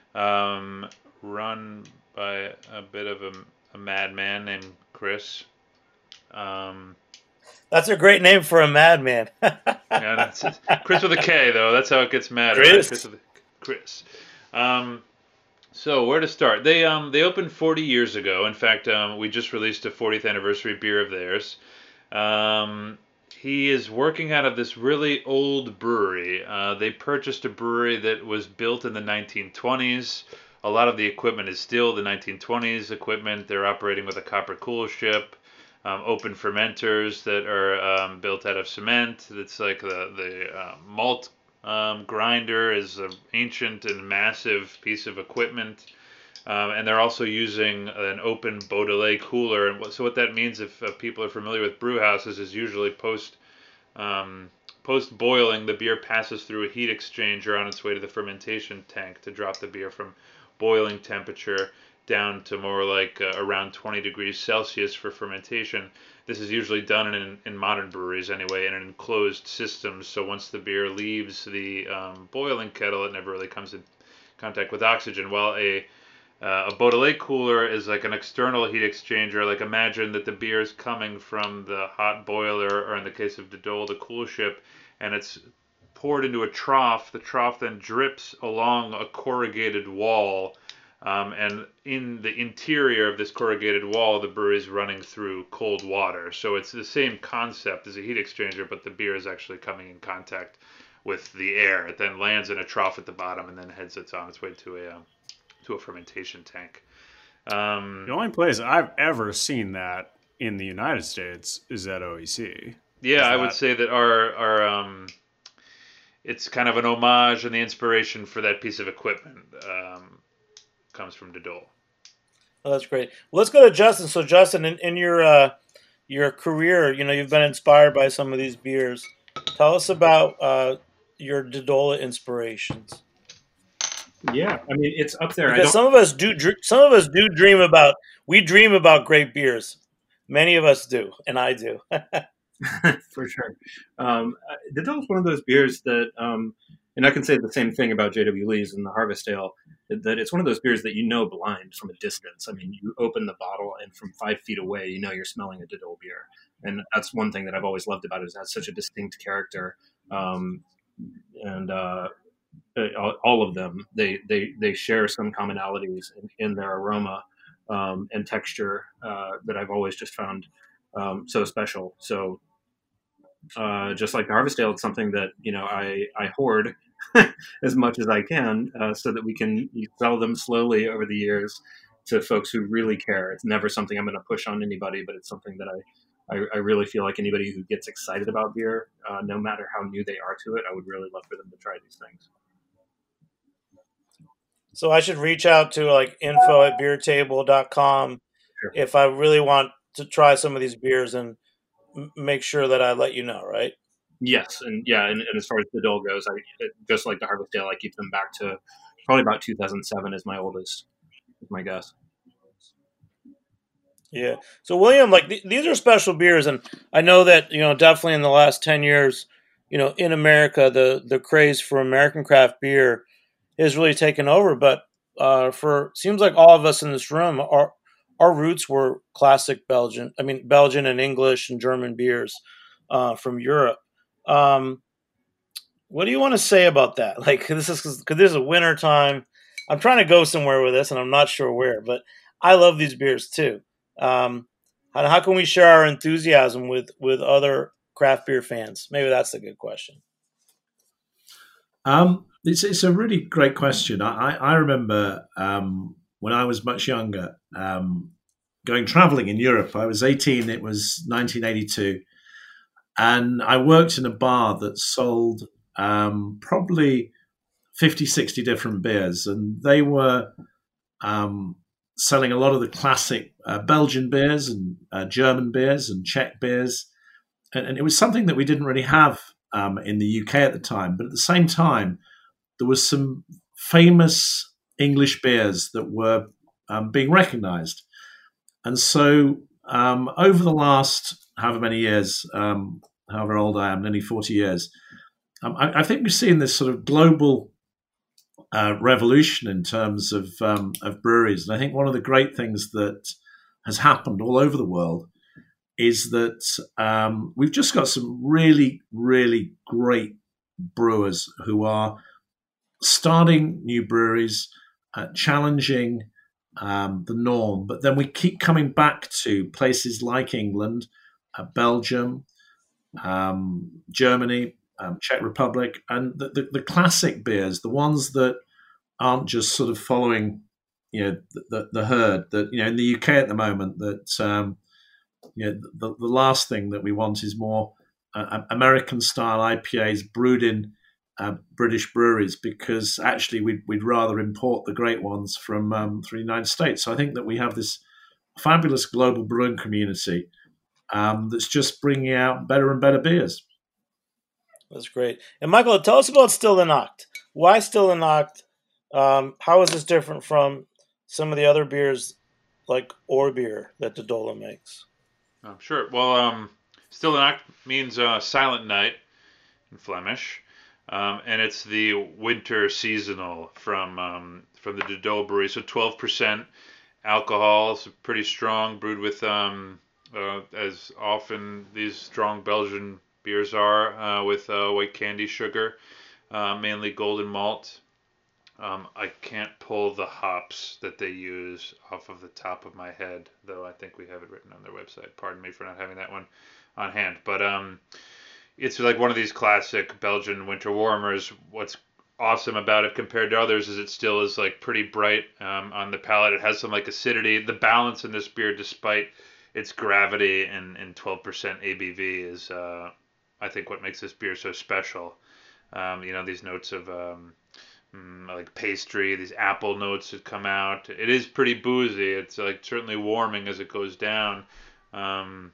um, run by a bit of a, a madman named Chris. Um, That's a great name for a madman. yeah, that's it. Chris with a K, though. That's how it gets mad. Chris. Right? Chris with a, Chris. Um, so where to start? They um they opened forty years ago. In fact, um, we just released a fortieth anniversary beer of theirs. Um, he is working out of this really old brewery. Uh, they purchased a brewery that was built in the nineteen twenties. A lot of the equipment is still the nineteen twenties equipment. They're operating with a copper coolship, um, open fermenters that are um, built out of cement. It's like the the uh, malt um, grinder is an ancient and massive piece of equipment. Um, and they're also using an open Beaudelet cooler. And what, so what that means, if uh, people are familiar with brew houses, is usually post um, post boiling, the beer passes through a heat exchanger on its way to the fermentation tank to drop the beer from boiling temperature down to more like uh, around twenty degrees Celsius for fermentation. This is usually done in, in modern breweries anyway, in an enclosed system. So once the beer leaves the um, boiling kettle, it never really comes in contact with oxygen. While a Uh, a Beaudelet cooler is like an external heat exchanger. Like imagine that the beer is coming from the hot boiler, or in the case of De Dole, the coolship, and it's poured into a trough. The trough then drips along a corrugated wall, um, and in the interior of this corrugated wall, the brewery is running through cold water. So it's the same concept as a heat exchanger, but the beer is actually coming in contact with the air. It then lands in a trough at the bottom and then heads it's on its way to a um, to a fermentation tank. Um, the only place I've ever seen that in the United States is at O E C. Yeah, is I that... would say that our our um, it's kind of an homage, and the inspiration for that piece of equipment um, comes from De Dole. Oh, that's great. Well, let's go to Justin. So, Justin, in, in your uh, your career, you know, you've been inspired by some of these beers. Tell us about uh, your De Dole inspirations. Yeah, I mean, it's up there. Because some of us do, some of us do dream about. We dream about great beers. Many of us do, and I do. For sure. Um, De Dole is one of those beers that, um, and I can say the same thing about J W Lee's and the Harvest Ale, that it's one of those beers that you know blind from a distance. I mean, you open the bottle, and from five feet away, you know you're smelling a De Dole beer. And that's one thing that I've always loved about it, is it has such a distinct character. Um, and uh, all of them, they, they, they share some commonalities in, in their aroma um, and texture uh, that I've always just found um, so special. So uh, just like the Harvest Ale, it's something that, you know, I, I hoard as much as I can uh, so that we can sell them slowly over the years to folks who really care. It's never something I'm going to push on anybody, but it's something that I, I, I really feel like anybody who gets excited about beer, uh, no matter how new they are to it, I would really love for them to try these things. So I should reach out to like info at beer table dot com sure. if I really want to try some of these beers, and m- make sure that I let you know, right? Yes, and yeah, and, and as far as the Dole goes, I just like the Harvest Ale, I keep them back to probably about two thousand seven is my oldest, is my guess. Yeah. So William, like th- these are special beers, and I know that, you know, definitely in the last ten years, you know, in America, the the craze for American craft beer has really taken over. But uh, for seems like all of us in this room, our our roots were classic Belgian. I mean, Belgian and English and German beers uh, from Europe. Um, what do you want to say about that? Like, this is because this is a winter time. I'm trying to go somewhere with this, and I'm not sure where. But I love these beers too. Um, how, how can we share our enthusiasm with with other craft beer fans? Maybe that's a good question. Um, it's it's a really great question. I I remember um, when I was much younger, um, going traveling in Europe. I was eighteen. It was nineteen eighty-two, and I worked in a bar that sold um, probably fifty, sixty different beers, and they were um, selling a lot of the classic uh, Belgian beers and uh, German beers and Czech beers, and, and it was something that we didn't really have um, in the U K at the time. But at the same time, there was some famous English beers that were um, being recognised. And so um, over the last however many years, um, however old I am, nearly forty years, um, I, I think we've seen this sort of global uh, revolution in terms of um, of breweries. And I think one of the great things that has happened all over the world is that um, we've just got some really, really great brewers who are starting new breweries, uh, challenging um, the norm. But then we keep coming back to places like England, uh, Belgium, um, Germany, um, Czech Republic, and the, the, the classic beers, the ones that aren't just sort of following, you know, the, the, the herd. That, you know, in the U K at the moment, that um, you know, the, the last thing that we want is more uh, American-style I P As brewed in uh, British breweries, because actually we'd, we'd rather import the great ones from um, from the United States. So I think that we have this fabulous global brewing community um, that's just bringing out better and better beers. That's great. And Michael, tell us about Stille Nacht. Why Stille Nacht? Um, how is this different from some of the other beers like Ohrbier that Dodola makes? Oh, sure. Well, um, Stille Nacht means uh, silent night in Flemish, um, and it's the winter seasonal from um, from the Dodola brewery. So twelve percent alcohol, so pretty strong, brewed with um, uh, as often these strong Belgian beers are, uh, with uh, white candy sugar, uh, mainly golden malt. Um, I can't pull the hops that they use off of the top of my head, though I think we have it written on their website. Pardon me for not having that one on hand. But um, it's like one of these classic Belgian winter warmers. What's awesome about it compared to others is it still is like pretty bright um, on the palate. It has some like acidity. The balance in this beer, despite its gravity and, and twelve percent A B V, is uh, I think what makes this beer so special. Um, you know, these notes of um, like pastry, these apple notes that come out. It is pretty boozy. It's like certainly warming as it goes down. Um,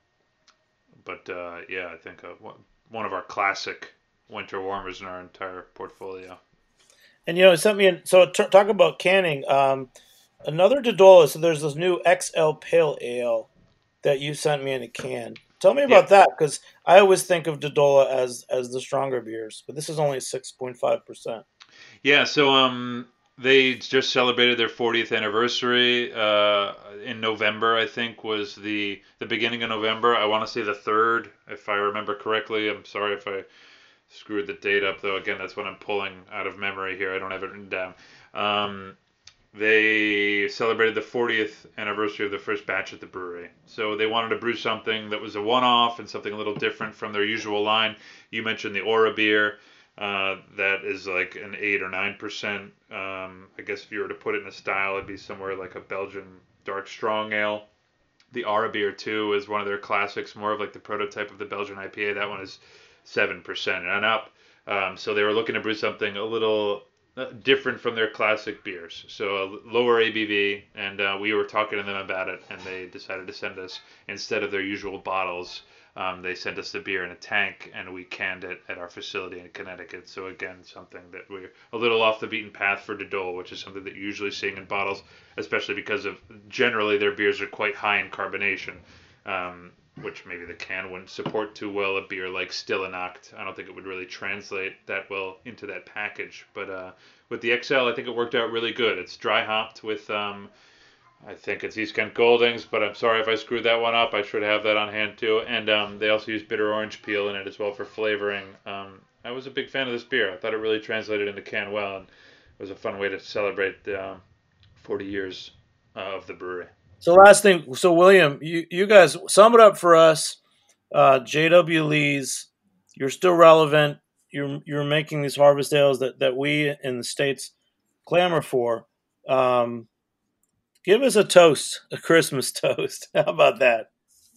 but uh, yeah, I think uh, one of our classic winter warmers in our entire portfolio. And you know, it sent me in. So t- talk about canning. Um, another Dodola. So there's this new X L Pale Ale that you sent me in a can. Tell me about yeah. that, because I always think of Dodola as as the stronger beers, but this is only six point five percent. Yeah, so um, they just celebrated their fortieth anniversary uh, in November. I think was the the beginning of November. I want to say the third, if I remember correctly. I'm sorry if I screwed the date up, though. Again, that's what I'm pulling out of memory here. I don't have it written down. Um, they celebrated the fortieth anniversary of the first batch at the brewery. So they wanted to brew something that was a one-off and something a little different from their usual line. You mentioned the Ohrbier. Uh, that is like an eight or nine percent. Um, I guess if you were to put it in a style, it'd be somewhere like a Belgian dark strong ale. The Ohrbier too is one of their classics, more of like the prototype of the Belgian I P A. That one is seven percent and up. Um, so they were looking to brew something a little different from their classic beers, so a lower A B V. And uh, we were talking to them about it, and they decided to send us, instead of their usual bottles, Um, they sent us the beer in a tank, and we canned it at our facility in Connecticut. So again, something that we're a little off the beaten path for Dodola, which is something that you're usually seeing in bottles, especially because of generally their beers are quite high in carbonation, um, which maybe the can wouldn't support too well. A beer like Stille Nacht, I don't think it would really translate that well into that package. But uh, with the X L, I think it worked out really good. It's dry hopped with Um, I think it's East Kent Goldings, but I'm sorry if I screwed that one up. I should have that on hand too. And um, they also use bitter orange peel in it as well for flavoring. Um, I was a big fan of this beer. I thought it really translated into can well, and it was a fun way to celebrate the um, forty years uh, of the brewery. So last thing, so William, you, you guys sum it up for us. Uh, J W Lee's, you're still relevant. You're you're making these harvest ales that, that we in the States clamor for. Um, Give us a toast, a Christmas toast. How about that?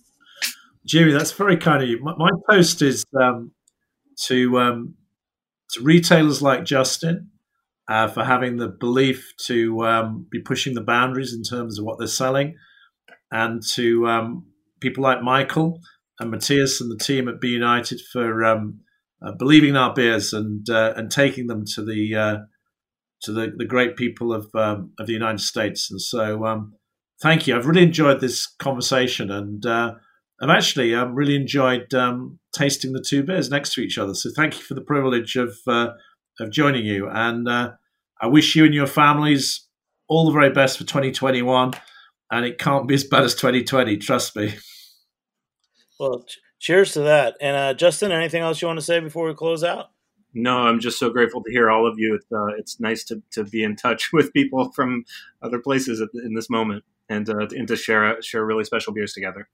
Jimmy, that's very kind of you. My, my toast is um, to um, to retailers like Justin uh, for having the belief to um, be pushing the boundaries in terms of what they're selling, and to um, people like Michael and Matthias and the team at Be United for um, uh, believing in our beers and uh, and taking them to the uh, to the, the great people of um, of the United States. And so um, thank you. I've really enjoyed this conversation, and uh, I've actually um, really enjoyed um, tasting the two beers next to each other. So thank you for the privilege of uh, of joining you, and uh, I wish you and your families all the very best for twenty twenty-one, and it can't be as bad as twenty twenty, trust me. Well, ch- cheers to that. And uh, Justin, anything else you want to say before we close out? No, I'm just so grateful to hear all of you. It's, uh, it's nice to, to be in touch with people from other places at, in this moment, and, uh, and to share share really special beers together.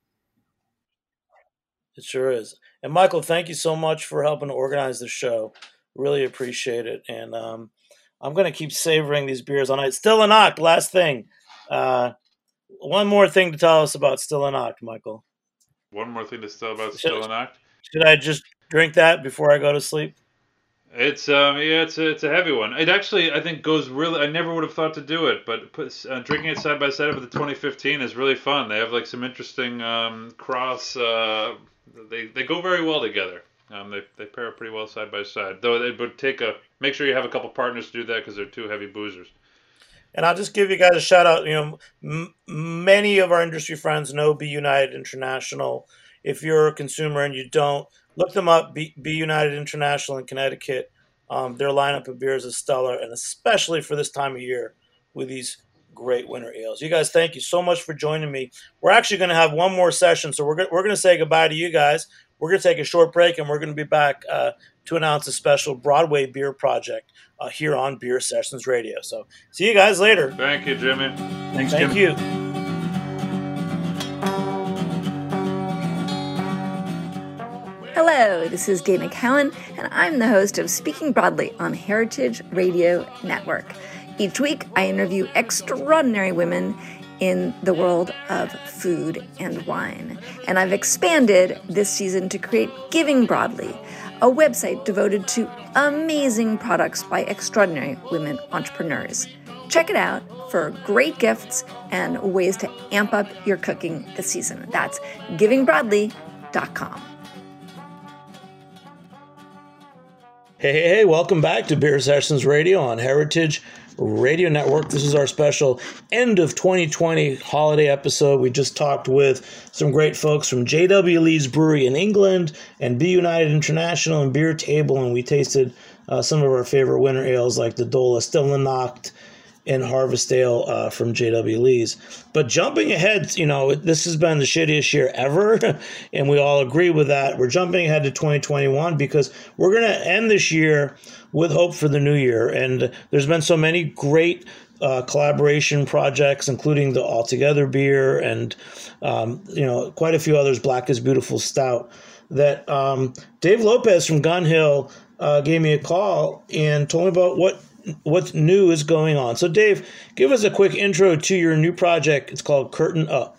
It sure is. And Michael, thank you so much for helping to organize the show. Really appreciate it. And um, I'm going to keep savoring these beers all night. Stille Nacht, last thing. Uh, one more thing to tell us about Stille Nacht, Michael. One more thing to tell about Stille Nacht. Should I just drink that before I go to sleep? It's um yeah it's a, it's a heavy one. It actually I think goes really. I never would have thought to do it, but put, uh, drinking it side by side with the twenty fifteen is really fun. They have like some interesting um, cross. Uh, they they go very well together. Um, they they pair pretty well side by side. Though it would take a make sure you have a couple partners to do that because they're two heavy boozers. And I'll just give you guys a shout out. You know, m- many of our industry friends know Be United International. If you're a consumer and you don't, look them up. Be, Be United International in Connecticut. Um, their lineup of beers is stellar, and especially for this time of year with these great winter ales. You guys, thank you so much for joining me. We're actually going to have one more session, so we're go- we're going to say goodbye to you guys. We're going to take a short break, and we're going to be back uh, to announce a special Broadway beer project uh, here on Beer Sessions Radio. So see you guys later. Thank you, Jimmy. Thanks, Thank Jim. you. Hello, this is Dana Cowan, and I'm the host of Speaking Broadly on Heritage Radio Network. Each week, I interview extraordinary women in the world of food and wine. And I've expanded this season to create Giving Broadly, a website devoted to amazing products by extraordinary women entrepreneurs. Check it out for great gifts and ways to amp up your cooking this season. That's giving broadly dot com. Hey, hey, hey, welcome back to Beer Sessions Radio on Heritage Radio Network. This is our special end of twenty twenty holiday episode. We just talked with some great folks from J W Lee's Brewery in England and Be United International and Beer Table, and we tasted uh, some of our favorite winter ales like the Dola Stille Nacht and Harvest Ale uh, from J W Lee's. But jumping ahead, you know, this has been the shittiest year ever, and we all agree with that. We're jumping ahead to twenty twenty-one because we're going to end this year with hope for the new year. And there's been so many great uh, collaboration projects, including the Altogether beer and, um, you know, quite a few others, Black is Beautiful Stout, that um, Dave Lopez from Gun Hill uh, gave me a call and told me about what what new is going on. So, Dave, give us a quick intro to your new project. It's called Curtain Up.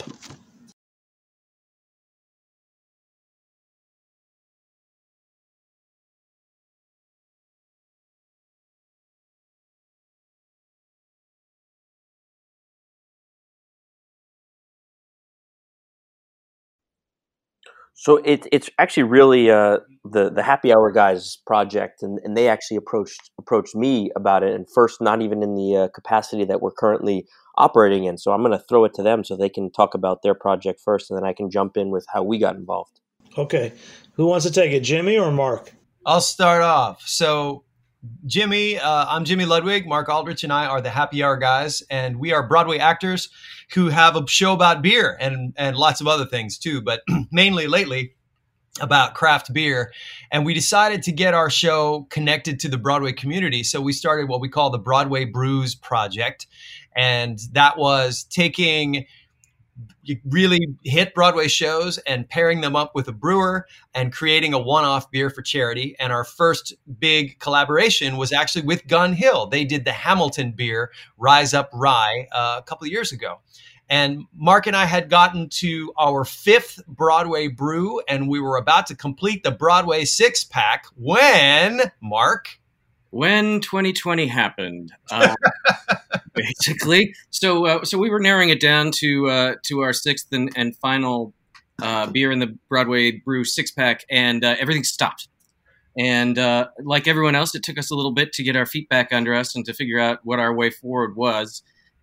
So it, it's actually really uh, the the Happy Hour guys project, and, and they actually approached approached me about it, and first not even in the uh, capacity that we're currently operating in. So I'm going to throw it to them so they can talk about their project first, and then I can jump in with how we got involved. Okay. Who wants to take it, Jimmy or Mark? I'll start off. So Jimmy, uh, I'm Jimmy Ludwig. Mark Aldrich and I are the Happy Hour guys, and we are Broadway actors who have a show about beer and, and lots of other things too, but mainly lately about craft beer. And we decided to get our show connected to the Broadway community. So we started what we call the Broadway Brews Project. And that was taking really hit Broadway shows and pairing them up with a brewer and creating a one-off beer for charity. And our first big collaboration was actually with Gun Hill. They did the Hamilton beer, Rise Up Rye, uh, a couple of years ago. And Mark and I had gotten to our fifth Broadway brew, and we were about to complete the Broadway six-pack when, Mark? When twenty twenty happened, uh, basically. So uh, so we were narrowing it down to uh, to our sixth and, and final uh, beer in the Broadway brew six-pack, and uh, everything stopped. And uh, like everyone else, it took us a little bit to get our feet back under us and to figure out what our way forward was.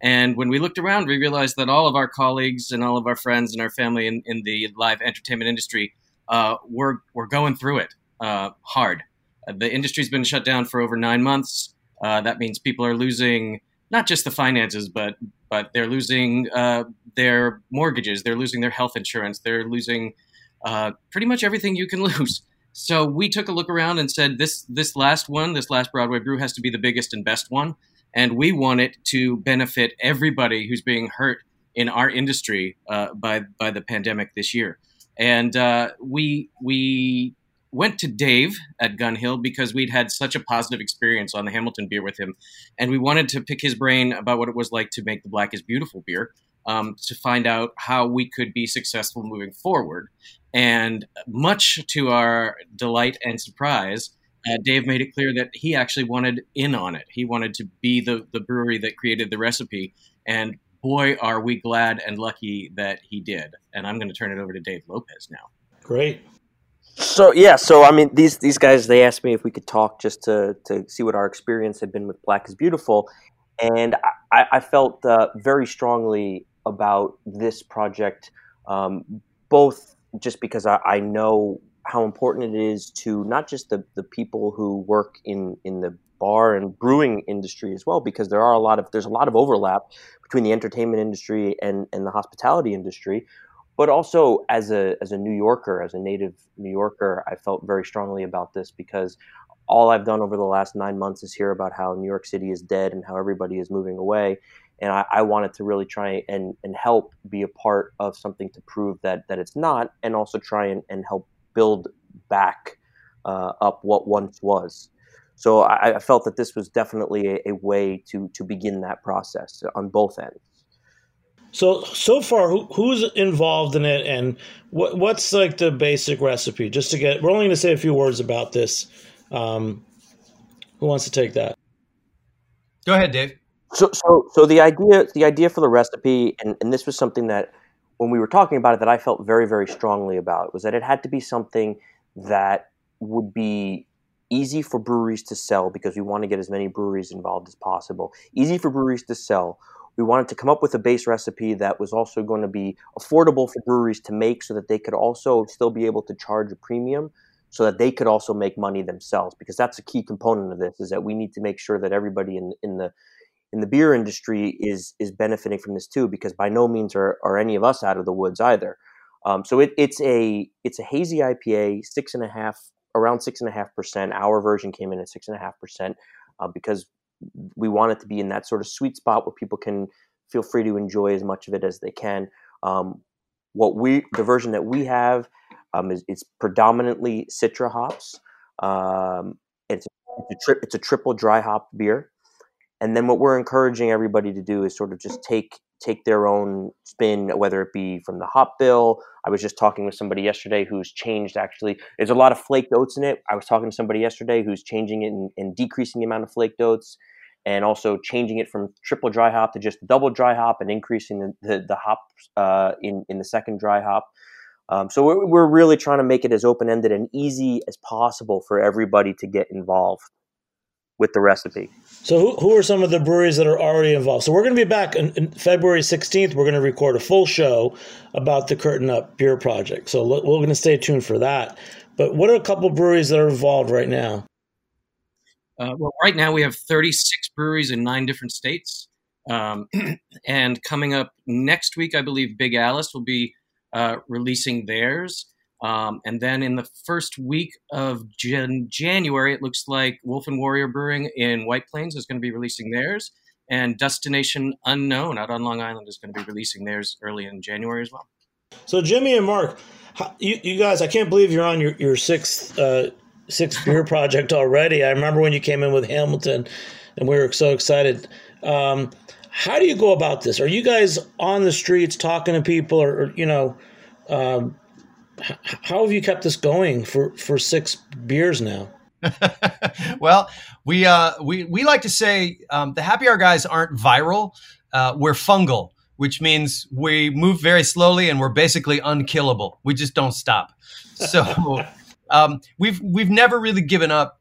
And when we looked around, we realized that all of our colleagues and all of our friends and our family in, in the live entertainment industry uh, were, were going through it uh, hard. Uh, the industry's been shut down for over nine months. Uh, that means people are losing not just the finances, but but they're losing uh, their mortgages. They're losing their health insurance. They're losing uh, pretty much everything you can lose. So we took a look around and said, this this last one, this last Broadway Brew has to be the biggest and best one. And we want it to benefit everybody who's being hurt in our industry uh, by by the pandemic this year. And uh, we we went to Dave at Gun Hill because we'd had such a positive experience on the Hamilton beer with him. And we wanted to pick his brain about what it was like to make the Black is Beautiful beer, um, to find out how we could be successful moving forward. And much to our delight and surprise, uh, Dave made it clear that he actually wanted in on it. He wanted to be the, the brewery that created the recipe. And boy, are we glad and lucky that he did. And I'm going to turn it over to Dave Lopez now. Great. So yeah, so I mean, these these guys, they asked me if we could talk just to to see what our experience had been with Black is Beautiful, and I, I felt uh, very strongly about this project, um, both just because I, I know how important it is to not just the the people who work in in the bar and brewing industry as well, because there are a lot of there's a lot of overlap between the entertainment industry and and the hospitality industry. But also as a as a New Yorker, as a native New Yorker, I felt very strongly about this because all I've done over the last nine months is hear about how New York City is dead and how everybody is moving away. And I, I wanted to really try and, and help be a part of something to prove that that it's not, and also try and, and help build back uh, up what once was. So I, I felt that this was definitely a, a way to to begin that process on both ends. So, so far, who, who's involved in it, and what, what's like the basic recipe? Just to get, we're only going to say a few words about this. Um, who wants to take that? Go ahead, Dave. So, so, so the idea, the idea for the recipe, and, and this was something that when we were talking about it, that I felt very, very strongly about, was that it had to be something that would be easy for breweries to sell, because we want to get as many breweries involved as possible. Easy for breweries to sell. We wanted to come up with a base recipe that was also going to be affordable for breweries to make, so that they could also still be able to charge a premium, so that they could also make money themselves. Because that's a key component of this, is that we need to make sure that everybody in in the in the beer industry is is benefiting from this too. Because by no means are, are any of us out of the woods either. Um, so it, it's a it's a hazy I P A, six and a half, around six and a half percent. Our version came in at six and a half percent uh, because we want it to be in that sort of sweet spot where people can feel free to enjoy as much of it as they can. Um, what we, the version that we have, um, is it's predominantly Citra hops. Um, it's it's a, tri- it's a triple dry hop beer, and then what we're encouraging everybody to do is sort of just take take their own spin, whether it be from the hop bill. I was just talking with somebody yesterday who's changed, actually. There's a lot of flaked oats in it. I was talking to somebody yesterday who's changing it and, and decreasing the amount of flaked oats, and also changing it from triple dry hop to just double dry hop and increasing the, the, the hops uh, in, in the second dry hop. Um, so we're, we're really trying to make it as open-ended and easy as possible for everybody to get involved with the recipe. So who, who are some of the breweries that are already involved? So we're going to be back on, on February sixteenth. We're going to record a full show about the Curtain Up Beer Project. So we're going to stay tuned for that. But what are a couple breweries that are involved right now? Uh, well, right now we have thirty-six breweries in nine different states. Um, and coming up next week, I believe Big Alice will be uh, releasing theirs. Um, and then in the first week of Jan- January, it looks like Wolf and Warrior Brewing in White Plains is going to be releasing theirs. And Destination Unknown out on Long Island is going to be releasing theirs early in January as well. So Jimmy and Mark, how, you, you guys, I can't believe you're on your, your sixth uh, sixth beer project already. I remember when you came in with Hamilton, and we were so excited. Um, how do you go about this? Are you guys on the streets talking to people, or, or you know, um, h- how have you kept this going for, for six beers now? Well, we uh, we we like to say um, the Happy Hour guys aren't viral. Uh, we're fungal, which means we move very slowly and we're basically unkillable. We just don't stop. So um, we've we've never really given up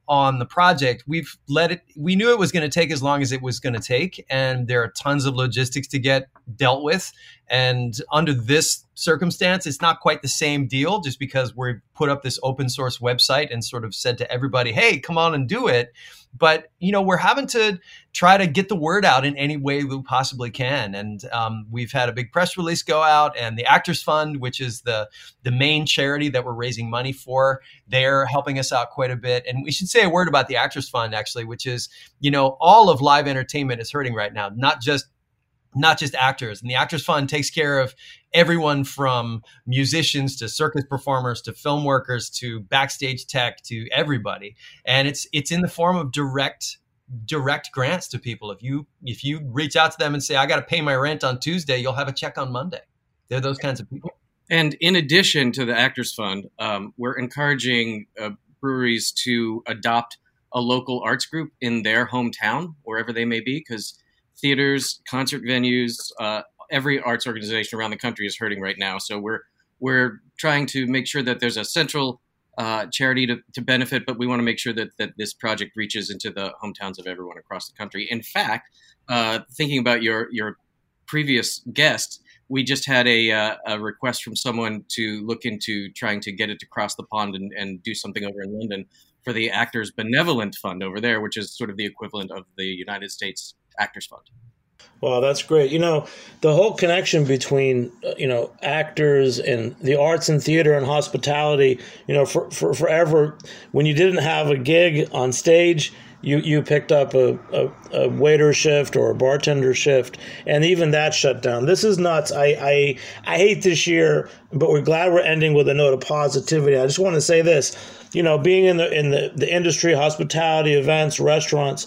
on the project, we've let it, we knew it was going to take as long as it was going to take. And there are tons of logistics to get dealt with. And under this circumstance, it's not quite the same deal just because we've put up this open source website and sort of said to everybody, hey, come on and do it. But, you know, we're having to try to get the word out in any way we possibly can. And um, we've had a big press release go out, and the Actors Fund, which is the, the main charity that we're raising money for, they're helping us out quite a bit. And we should say a word about the Actors Fund, actually, which is, you know, all of live entertainment is hurting right now, not just not just actors. And the Actors Fund takes care of everyone from musicians to circus performers to film workers to backstage tech to everybody. And it's it's in the form of direct direct grants to people. If you if you reach out to them and say, I got to pay my rent on Tuesday, you'll have a check on Monday. They're those kinds of people. And in addition to the Actors Fund, um, we're encouraging uh, breweries to adopt a local arts group in their hometown, wherever they may be, because theaters, concert venues, uh, every arts organization around the country is hurting right now. So we're we're trying to make sure that there's a central uh, charity to, to benefit, but we want to make sure that, that this project reaches into the hometowns of everyone across the country. In fact, uh, thinking about your your previous guest, we just had a, uh, a request from someone to look into trying to get it across the pond and, and do something over in London for the Actors Benevolent Fund over there, which is sort of the equivalent of the United States Actors Fund. Wow, that's great. You know, the whole connection between, uh, you know, actors and the arts and theater and hospitality, you know, for, for forever, when you didn't have a gig on stage, you, you picked up a, a, a waiter shift or a bartender shift, and even that shut down. This is nuts. I, I, I hate this year, but we're glad we're ending with a note of positivity. I just want to say this, you know, being in the, in the, the industry, hospitality, events, restaurants,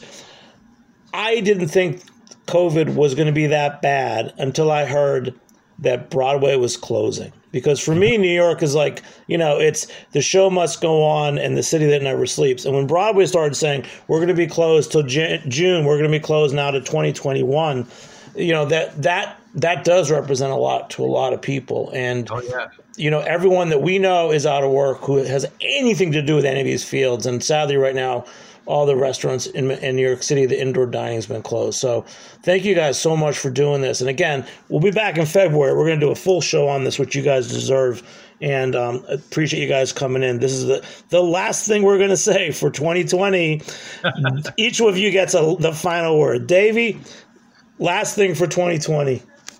I didn't think COVID was going to be that bad until I heard that Broadway was closing. Because for me, New York is like, you know, it's the show must go on and the city that never sleeps. And when Broadway started saying, we're going to be closed till June, we're going to be closed now to twenty twenty-one, you know, that that that does represent a lot to a lot of people. And, oh, yeah. you know, everyone that we know is out of work who has anything to do with any of these fields. And sadly, right now, all the restaurants in, in New York City, the indoor dining has been closed. So thank you guys so much for doing this. And again, we'll be back in February. We're going to do a full show on this, which you guys deserve. And um, appreciate you guys coming in. This is the, the last thing we're going to say for twenty twenty. Each of you gets a, the final word. Davey, last thing for twenty twenty.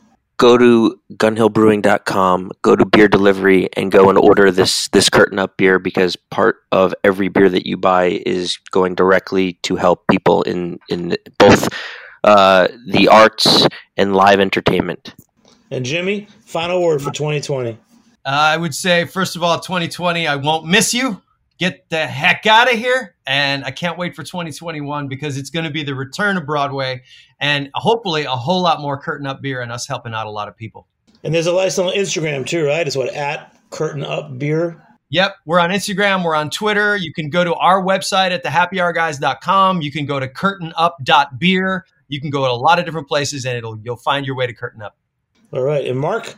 Go to gun hill brewing dot com, go to beer delivery, and go and order this this Curtain Up beer, because part of every beer that you buy is going directly to help people in, in both uh, the arts and live entertainment. And Jimmy, final word for twenty twenty. Uh, I would say, first of all, twenty twenty, I won't miss you. Get the heck out of here. And I can't wait for twenty twenty-one, because it's going to be the return of Broadway and hopefully a whole lot more Curtain Up beer and us helping out a lot of people. And there's a license on Instagram too, right? It's what, at Curtain Up Beer? Yep. We're on Instagram. We're on Twitter. You can go to our website at the happy hour guys dot com. You can go to curtain up dot beer. You can go to a lot of different places, and it'll you'll find your way to Curtain Up. All right. And Mark?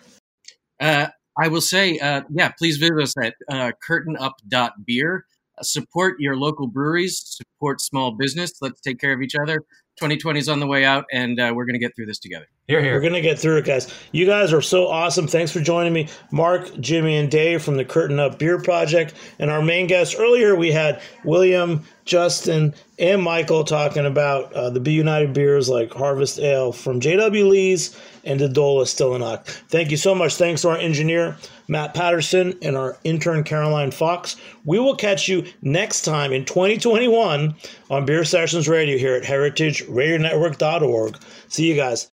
Uh, I will say, uh, yeah, please visit us at uh, curtain up dot beer. Uh, support your local breweries. Support small business. Let's take care of each other. twenty twenty is on the way out, and uh, we're going to get through this together. Here, here. We're going to get through it, guys. You guys are so awesome. Thanks for joining me. Mark, Jimmy, and Dave from the Curtain Up Beer Project. And our main guests earlier, we had William, Justin, and Michael talking about uh, the Be United beers like Harvest Ale from J W. Lee's and the Dola Stillinock. Thank you so much. Thanks to our engineer, Matt Patterson, and our intern, Caroline Fox. We will catch you next time in twenty twenty-one on Beer Sessions Radio here at heritage radio network dot org. See you guys.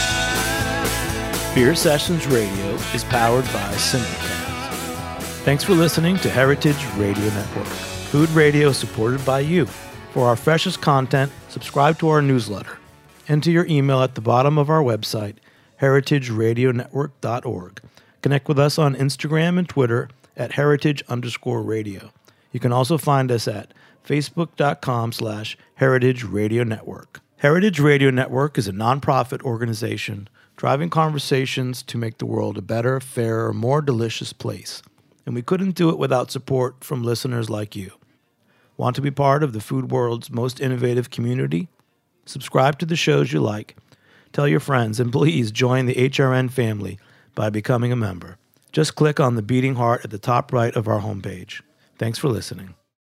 Beer Sessions Radio is powered by Simplecast. Thanks for listening to Heritage Radio Network, food radio supported by you. For our freshest content, subscribe to our newsletter. Enter your email at the bottom of our website, heritage radio network dot org. Connect with us on Instagram and Twitter at heritage underscore radio. You can also find us at facebook.com slash heritage radio network. Heritage Radio Network is a nonprofit organization driving conversations to make the world a better, fairer, more delicious place. And we couldn't do it without support from listeners like you. Want to be part of the food world's most innovative community? Subscribe to the shows you like. Tell your friends, and please join the H R N family by becoming a member. Just click on the beating heart at the top right of our homepage. Thanks for listening.